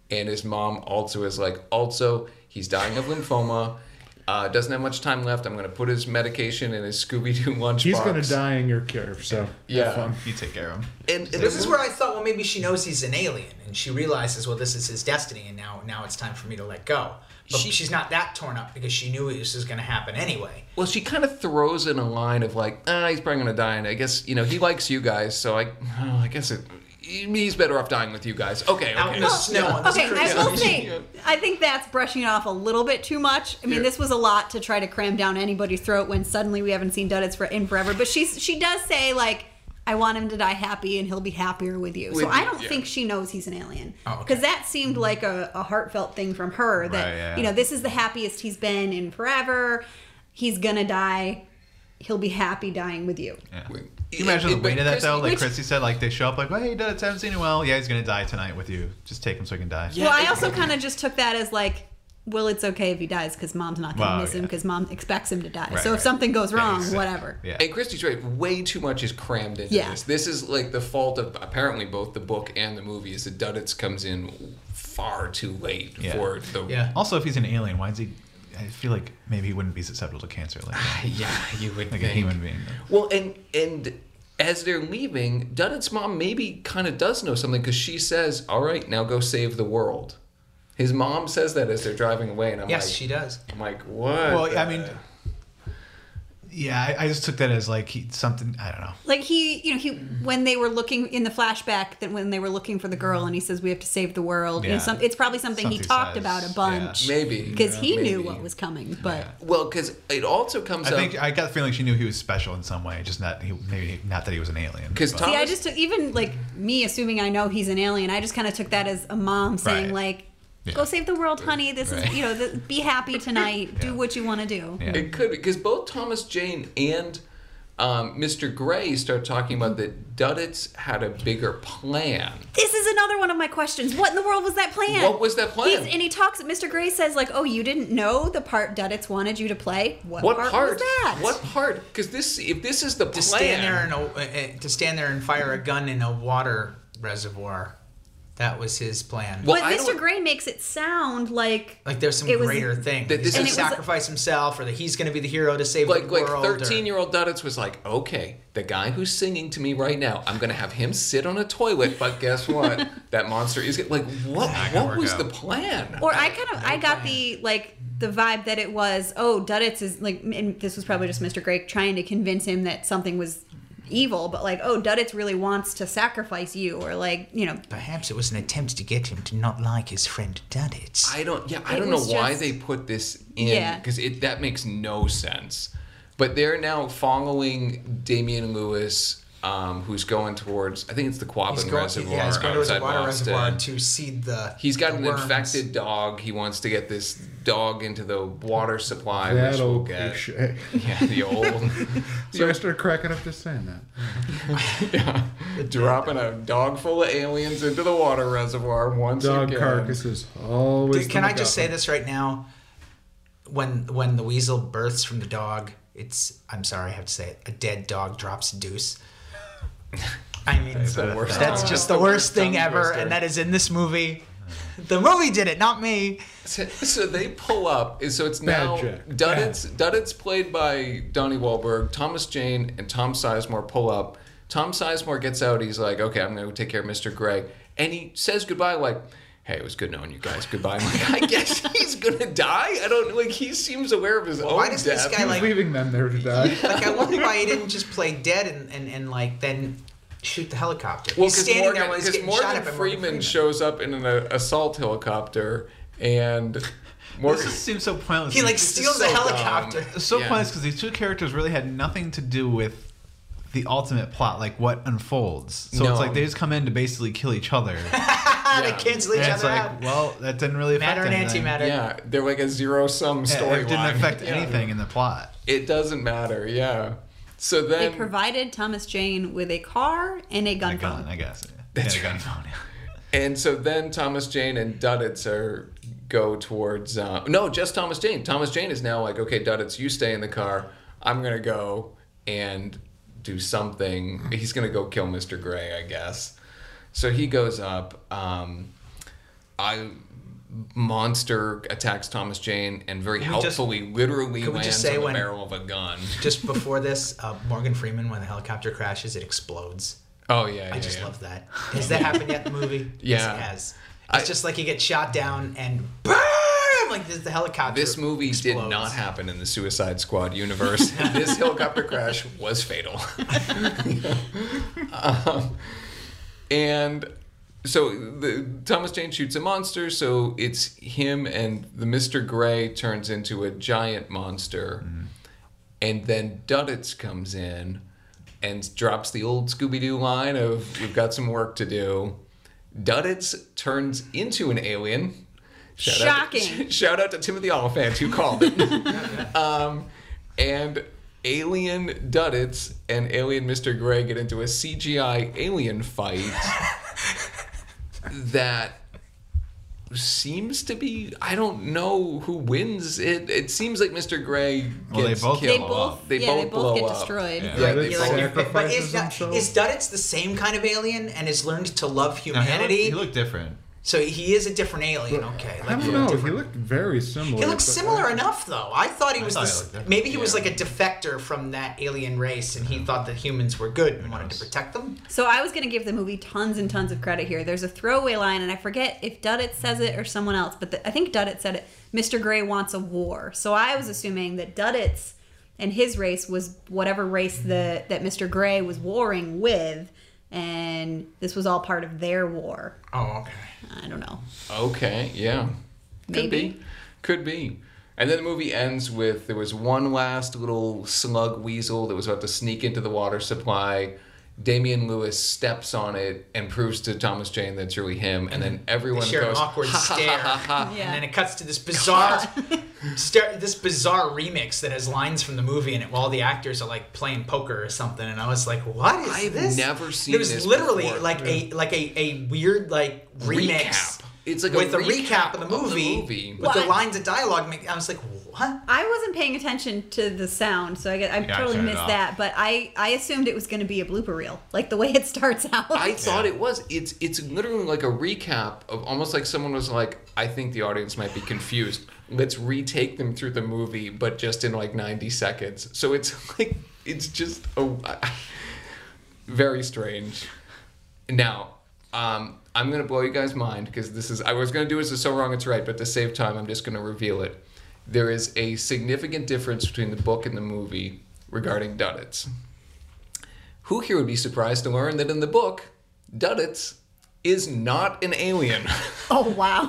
and his mom also is like, also, he's dying of lymphoma. Uh, doesn't have much time left. I'm going to put his medication in his Scooby-Doo lunchbox. He's going to die in your care, so Yeah. have fun. You take care of him. And, and This is where I thought, well, maybe she knows he's an alien, and she realizes, well, this is his destiny, and now now it's time for me to let go. But She- she's not that torn up because she knew this was going to happen anyway. Well, she kind of throws in a line of like, ah, he's probably going to die, and I guess, you know, he likes you guys, so I, oh, I guess it, he's better off dying with you guys. Okay, Out okay. in the snow. on this Okay, I cruise will line. say, I think that's brushing it off a little bit too much. I mean, Yeah. this was a lot to try to cram down anybody's throat when suddenly we haven't seen Duddits for in forever. But she's she does say like, I want him to die happy, and he'll be happier with you. With so I you, don't yeah. think she knows he's an alien, Oh, because okay. that seemed like a, a heartfelt thing from her. That Right, yeah. you know, this is the happiest he's been in forever. He's gonna die. He'll be happy dying with you. Yeah. Wait, Can you imagine it- the it- weight of that, though? Like which- Christy said, like, they show up like, hey, Duddits, haven't seen you well. Yeah, he's going to die tonight with you. Just take him so he can die. Yeah, well, I it- also kind of just took that as like, well, it's okay if he dies because mom's not going to Well, miss him yeah. because mom expects him to die. Right, so if right. something goes Yeah, wrong, exactly. whatever. Yeah. And Christy's right. Way too much is crammed into Yeah. this. This is like the fault of apparently both the book and the movie is that Duddits comes in far too late Yeah. for the. Yeah. Also, if he's an alien, why is he... I feel like maybe he wouldn't be susceptible to cancer like that. Yeah, you would Like a think. human being. Well, and and as they're leaving, Duddit's mom maybe kind of does know something because she says, "All right, now go save the world." His mom says that as they're driving away, and I'm Yes, like, she does. I'm like, what? Well, the- I mean... Yeah, I, I just took that as like he, something... I don't know. Like he, you know, he when they were looking in the flashback, that when they were looking for the girl, and he says we have to save the world. You know, Yeah. some, it's probably something, he Something talked says, about a yeah. bunch. Maybe. because he knew Maybe. what was coming. But well, because it also comes I up think I got the feeling she knew he was special in some way, just not he, maybe not that he was an alien. 'Cause but- Tom- see, I just took even like me assuming I know he's an alien. I just kind of took that as a mom saying Right. like, Yeah. "Go save the world, honey. This Right. is you know, the, be happy tonight. Do Yeah. what you want to do." Yeah. it could because both Thomas Jane and um, Mister Gray start talking about that Duddits had a bigger plan. This is another one of my questions. What in the world was that plan? What was that plan? He's, and he talks. Mister Gray says like, "Oh, you didn't know the part Duddits wanted you to play. What, What part, part? was that? What part? Because this, if this is the To plan, stand there and uh, uh, to stand there and fire a gun in a water reservoir, that was his plan. Well, But I Mister don't- Gray makes it sound like like there's some it was- greater thing. that He's this going to is- And it was- sacrifice himself, or that he's going to be the hero to save like the like world. or- thirteen-year-old Duddits was like, okay, the guy who's singing to me right now, I'm gonna have him sit on a toilet. But guess what? That monster is get- like, what? Not gonna What work was out. the plan? Or I kind of I got the like the vibe that it was oh Duddits is like and this was probably just Mister Gray trying to convince him that something was evil, but like oh Duddits really wants to sacrifice you, or like you know Perhaps it was an attempt to get him to not like his friend Duddits. I don't. Yeah, I It don't know was why just- they put this in Yeah. because it that makes no sense. But they're now following Damian Lewis, um, who's going towards I think it's the Quabbin He's going, Reservoir yeah, he's going towards outside the water Boston. reservoir to seed the. He's got the an worms. infected dog. He wants to get this dog into the water supply, That which we'll old get. cliche. Yeah, the old. So I started cracking up just saying that. yeah, dropping a dog full of aliens into the water reservoir once Dog again. carcasses always. Dude, can the I just say MacGuffin. this right now? When when the weasel births from the dog, it's I'm sorry, I have to say it. A dead dog drops a deuce. I mean, It's the worst. that's tongue- just the the worst worst thing tongue ever, twister. and that is in this movie. The movie did it, not me. So, so they pull up. So it's Bad now Jack. Duddits. Duddits played by Donnie Wahlberg, Thomas Jane, and Tom Sizemore pull up. Tom Sizemore gets out. He's like, "Okay, I'm going to take care of Mister Gray," and he says goodbye. Like, "Hey, it was good knowing you guys. Goodbye." I'm like, I guess he's gonna die. I don't like. He seems aware of his own why does this death. guy, He was like- leaving them there to die. Like, I wonder why he didn't just play dead and, and, and like then shoot the helicopter. Well, He's because standing Morgan, there while he's 'cause getting Morgan shot at by Morgan Freeman, Freeman. shows up in an uh, assault helicopter, and Morgan. This just seems so pointless. He like This is steals so a dumb. helicopter. It's so Yeah. pointless because these two characters really had nothing to do with the ultimate plot, like what unfolds. So No. it's like they just come in to basically kill each other. Ah, they Yeah. cancel each And it's other like, out. well, that didn't really affect Matter and anything. antimatter. Yeah, they're like a zero sum Yeah, storyline. it didn't affect Yeah. anything in the plot. It doesn't matter. Yeah. So they then provided Thomas Jane with a car and a gun A gun, phone. I guess. That's yeah, a gun right. phone. And so then Thomas Jane and Duddits are go towards uh, no, just Thomas Jane. Thomas Jane is now like, okay, Duddits, you stay in the car. I'm gonna go and do something. He's gonna go kill Mister Gray, I guess. So he goes up. Um, I monster attacks Thomas Jane and very Can we just- helpfully, literally can we lands just say on the when- barrel of a gun. Just before this, uh, Morgan Freeman, when the helicopter crashes, it explodes. Oh yeah, yeah I just yeah. love that. Has that happened yet in the movie? Yeah. Yes, it has. It's I- just like he gets shot down and BAM! Like this, the helicopter. This movie did explodes. not happen in the Suicide Squad universe. This helicopter crash was fatal. um, and so the, Thomas Jane shoots a monster, so it's him and the Mister Gray turns into a giant monster. Mm-hmm. And then Duddits comes in and drops the old Scooby-Doo line of, we've got some work to do. Duddits turns into an alien. Shout Shocking. Out to, shout out to Timothy Oliphant who called it. um, and Alien Duddits and Alien Mister Gray get into a C G I alien fight that seems to be, I don't know who wins it. It seems like Mister Gray gets Well, they both They killed. blow both, They yeah, both they both blow get up. destroyed. Yeah. Yeah, Like, they you're like, sacrifices but is, that, themselves. is Duddits the same kind of alien and has learned to love No, he humanity? looked, he looked different. So he is a different alien. Okay, I like, don't know. He different- looked very similar. He looks but- similar enough, though. I thought he I was thought he this. looked different. Maybe he was Yeah. like a defector from that alien race, and he thought that humans were good and wanted to protect them. So I was going to give the movie tons and tons of credit here. There's a throwaway line, and I forget if Duddit says it or someone else, but the, I think Duddit said it. Mister Gray wants a war. So I was assuming that Duddits and his race was whatever race the, that Mister Gray was warring with, and this was all part of their war. Oh, okay. I don't know. Okay, yeah. Could Maybe. be. Could be. And then the movie ends with there was one last little slug weasel that was about to sneak into the water supply. Damian Lewis steps on it and proves to Thomas Jane that it's really him. And then everyone They share goes, an awkward ha, ha, stare, ha, ha, ha. Yeah. and then it cuts to this bizarre, stare, this bizarre remix that has lines from the movie in it, while the actors are like playing poker or something. And I was like, "What is I've this?" never seen It was this literally before. like a like a, a weird like remix. Recap. It's like a with a recap recap of the of the movie, movie. with the What? lines of dialogue. Make, I was like, "What?" I wasn't paying attention to the sound, so I, get, I Yeah, I totally turned it missed off. that. But I, I assumed it was going to be a blooper reel, like the way it starts out. I thought it was. It's it's literally like a recap of almost like someone was like, I think the audience might be confused. Let's retake them through the movie, but just in like ninety seconds. So it's like it's just a very strange. Now, um, I'm gonna blow you guys' mind because this is I was gonna do this is so wrong it's right, but to save time, I'm just gonna reveal it. There is a significant difference between the book and the movie regarding Duddits. Who here would be surprised to learn that in the book, Duddits is not an alien? Oh, wow.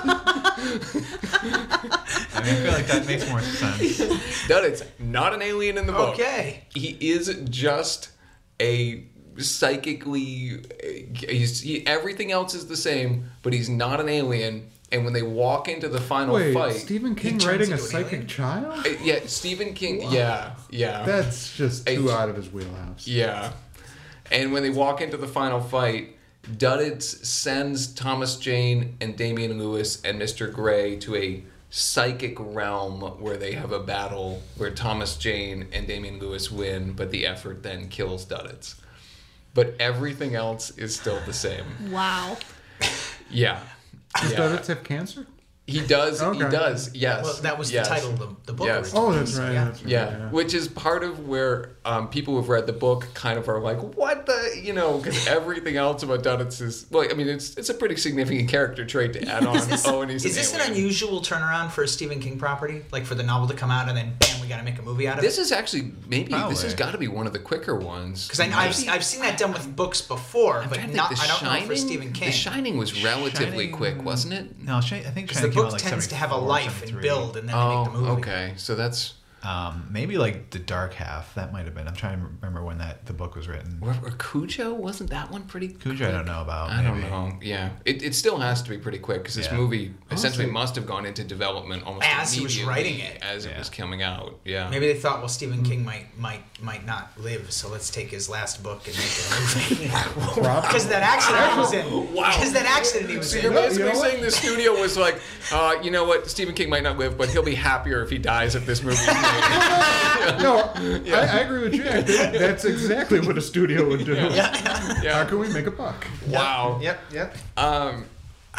I mean, I feel like that makes more sense. Duddits, not an alien in the book. Okay. He is just a psychically. He's, he, everything else is the same, but he's not an alien. And when they walk into the final Wait, fight, Stephen King turns writing a into an psychic alien? child? Uh, yeah, Stephen King. Yeah, yeah, That's just Hey, too out of his wheelhouse. yeah. And when they walk into the final fight, Duddits sends Thomas Jane and Damian Lewis and Mister Gray to a psychic realm where they have a battle where Thomas Jane and Damian Lewis win, but the effort then kills Duddits. But everything else is still the same. Wow. Yeah. Does Yeah. Duddits have cancer? He does. He Okay. does. Yes. Well, that was yes. the title of the, the book. Yes. originally, Oh, that's so right. yeah. That's right. Yeah, which is part of where um, people who've read the book kind of are like, "What the," you know, because everything else about Duddits is well. I mean, it's it's a pretty significant character trait to add on. oh, and he's Is an this an alien. unusual turnaround for a Stephen King property? Like for the novel to come out and then bam, we got to make a movie out of This it? is actually maybe this has Probably. got to be one of the quicker ones. Because I've, I've seen that done with books before, I'm but trying to not. think, I The don't know for Shining- Stephen King. The Shining was relatively Shining- quick, wasn't it? No, Sh- I think Because the Shining came out book like tends to have a seventy-four, life and seventy-three. build, and then they make the Oh, movie. okay. So that's Um, maybe like the dark half. That might have been. I'm trying to remember when that the book was written. or, or Cujo. Wasn't that one pretty? Cujo, I don't know about. I don't maybe. know. Yeah, it, it still has to be pretty quick because this Yeah. movie essentially Honestly- must have gone into development almost As he was immediately writing it. as it Yeah. was coming out. Yeah. Maybe they thought, well, Stephen King might might might not live, so let's take his last book and make it a movie. Because that accident he was in. Wow. Because that accident he was So in. you're No, basically you know what? saying the studio was like, uh, you know what, Stephen King might not live, but he'll be happier if he dies if this movie's made. No, I, I agree with Jack. That- That's exactly what a studio would do. How Yeah. can we make a buck? Wow. Yep, yep. Um, I,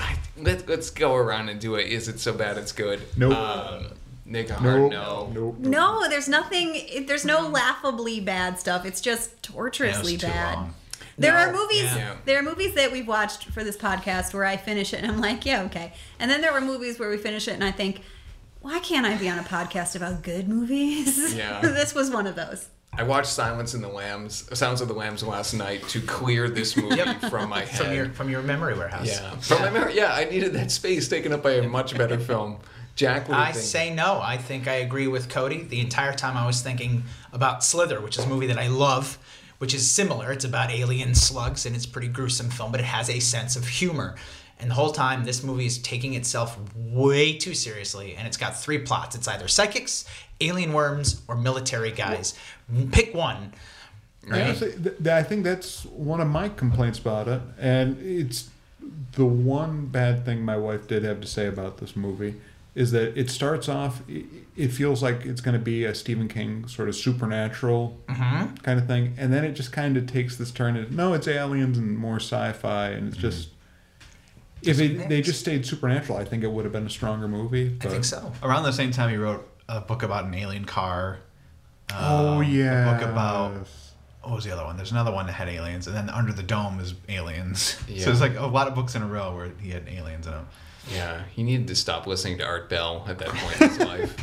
let's let's go around and do it. Is it so bad it's good? Nope. Um, Nick Hard, Nope. no. Nope. No, there's nothing. There's no laughably bad stuff. It's just torturously It's too bad. long. There No, are movies. yeah. There are movies that we've watched for this podcast where I finish it and I'm like, yeah, okay. And then there were movies where we finish it and I think, why can't I be on a podcast about good movies? Yeah. This was one of those. I watched Silence and the Lambs, Sounds of the Lambs last night to clear this movie from my head. From your from your memory warehouse. yeah, from my memory. Yeah, I needed that space taken up by a much better film. Jack, what do you I think? say no. I think I agree with Cody. The entire time I was thinking about Slither, which is a movie that I love, which is similar. It's about alien slugs, and it's a pretty gruesome film, but it has a sense of humor. And the whole time, this movie is taking itself way too seriously, and it's got three plots. It's either psychics, alien worms, or military guys. Pick one. Right? Honestly, th- th- I think that's one of my complaints about it, and it's the one bad thing my wife did have to say about this movie is that it starts off. It, it feels like it's going to be a Stephen King sort of supernatural Mm-hmm. kind of thing, and then it just kind of takes this turn. Into, no, it's aliens and more sci-fi, and it's just. If it, they just stayed supernatural, I think it would have been a stronger movie. I But, think so. Around the same time, he wrote a book about an alien car. Oh um, yeah. A book about what was the other one? There's another one that had aliens, and then Under the Dome is aliens. Yeah. So it's like a lot of books in a row where he had aliens in them. Yeah, he needed to stop listening to Art Bell at that point in his life.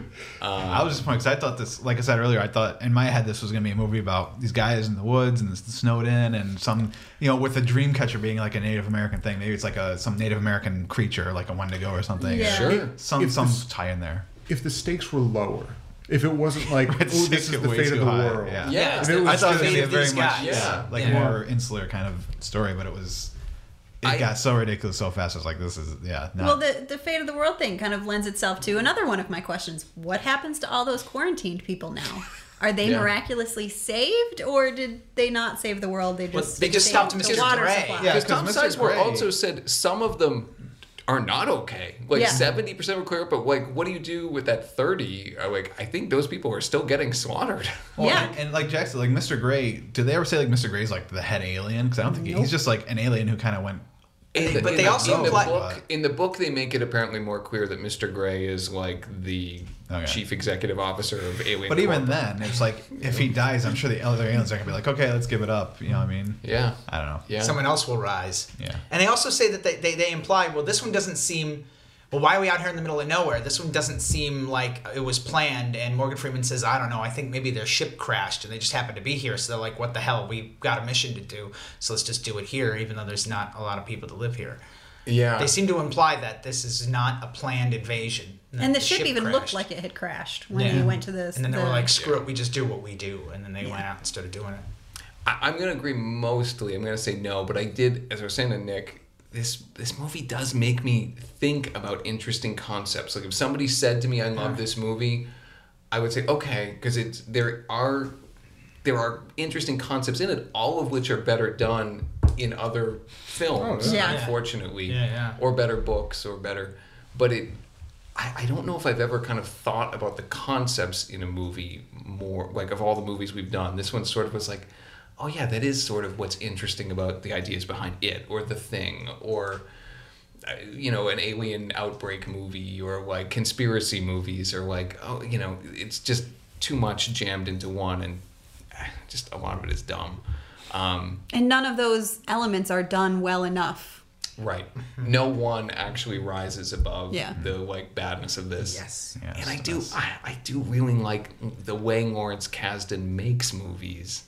I was disappointed because I thought this, like I said earlier, I thought in my head this was going to be a movie about these guys in the woods and snowed in and some, you know, with the dream catcher being like a Native American thing. Maybe it's like a some Native American creature, like a Wendigo or something. Yeah. Sure. Some If some this- tie in there. If the stakes were lower, if it wasn't like, oh, It's this is taken the way fate of too the high, world. yeah. Yeah. it's If it the- was I thought it was the going fate to be a of very these much guys. Yeah. like Yeah. more insular kind of story, but it was it I- got so ridiculous so fast. I was like, this is yeah. Not, Well, the the fate of the world thing kind of lends itself to another one of my questions. What happens to all those quarantined people now? Are they Yeah. miraculously saved, or did they not save the world? They Well, just they just saved stopped the Mister water Gray. supply. Yeah. Because 'cause Tom Mister Sizemore Gray- also said some of them are not okay. Like Yeah. seventy percent were clear, but like, what do you do with that thirty? Uh, Like, I think those people are still getting slaughtered. Well, Yeah. and, and like Jackson, like Mister Gray, did they ever say like Mister Gray's like the head alien? Because I don't think he- he's just like an alien who kind of went. In the- But in they the- also in the imply- book, in the book they make it apparently more clear that Mister Gray is like the Okay. chief executive officer of Alien. But even Corp. then, it's like if he dies, I'm sure the other aliens are gonna be like, okay, let's give it up. You know what I mean? yeah, I don't know. yeah. Someone else will rise. Yeah. And they also say that they, they, they imply, well, this one doesn't seem, well, why are we out here in the middle of nowhere? This one doesn't seem like it was planned. And Morgan Freeman says, I don't know, I think maybe their ship crashed and they just happened to be here. So they're like, what the hell? We've got a mission to do. So let's just do it here, even though there's not a lot of people to live here. yeah. They seem to imply that this is not a planned invasion. And the that ship, even crashed. looked like it had crashed when Yeah. he went to the. And then they the, were like, screw it, we just do what we do. And then they went out instead of doing it. I, I'm going to agree mostly. I'm going to say no, but I did, as I was saying to Nick, this this movie does make me think about interesting concepts. Like if somebody said to me, "I love this movie," I would say, "Okay," because it's there are there are interesting concepts in it, all of which are better done in other films, Oh, yeah. Yeah. unfortunately, Yeah, yeah. or better books, or better. But it, I, I don't know if I've ever kind of thought about the concepts in a movie more. Like of all the movies we've done, this one sort of was like, oh yeah, that is sort of what's interesting about the ideas behind it, or The Thing, or uh, you know, an alien outbreak movie, or like conspiracy movies, or like, oh, you know, it's just too much jammed into one, and uh, just a lot of it is dumb. Um, and none of those elements are done well enough. right. No one actually rises above Yeah. the like badness of this. Yes. Yeah, And I so do, that's- I, I do really like the way Lawrence Kasdan makes movies,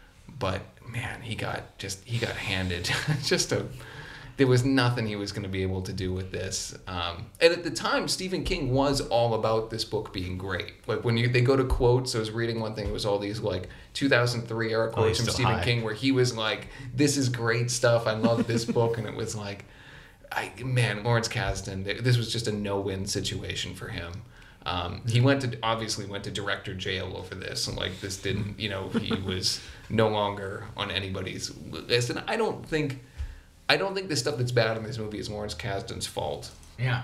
but man, he got just he got handed just a. There was nothing he was going to be able to do with this. Um, and at the time, Stephen King was all about this book being great. Like when you they go to quotes, I was reading one thing. It was all these like two thousand three era Oh, quotes he's from still Stephen high. King where he was like, "This is great stuff. I love this book," and it was like. I, man, Lawrence Kasdan, th- this was just a no-win situation for him. Um, he went to obviously went to director jail over this, and like this didn't, you know, he was no longer on anybody's list. And I don't think, I don't think the stuff that's bad in this movie is Lawrence Kasdan's fault. Yeah.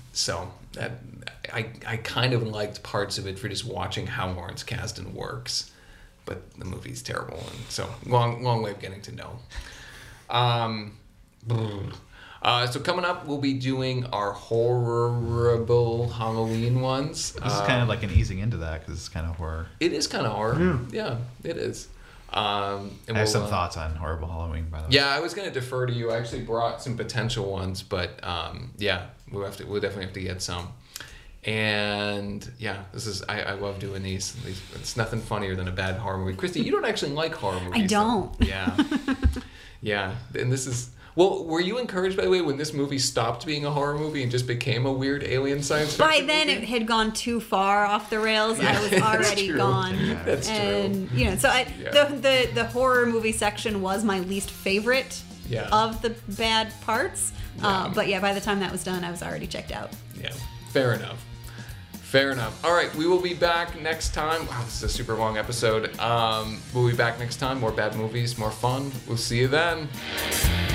So that I I kind of liked parts of it for just watching how Lawrence Kasdan works, but the movie's terrible, and so long long way of getting to know. Um, Uh, so coming up, we'll be doing our horrible Halloween ones. This is Uh, kind of like an easing into that because it's kind of horror. It is kind of horror. Yeah, it is. Um, and I have we'll, some uh, thoughts on horrible Halloween, by the way. Yeah, I was going to defer to you. I actually brought some potential ones, but um, yeah, we'll have to. We'll definitely have to get some. And yeah, this is. I, I love doing these. these. It's nothing funnier than a bad horror movie. Christy, you don't actually like horror movies. I don't. though. Yeah, yeah, and this is. Well, were you encouraged, by the way, when this movie stopped being a horror movie and just became a weird alien science fiction By then, movie? it had gone too far off the rails. I was that's already true. gone. That's true. and you know, so I, Yeah. the, the the horror movie section was my least favorite Yeah. of the bad parts. Uh, Yeah. but yeah, by the time that was done, I was already checked out. Yeah, fair enough. Fair enough. All right, we will be back next time. Wow, this is a super long episode. Um, we'll be back next time. More bad movies, more fun. We'll see you then.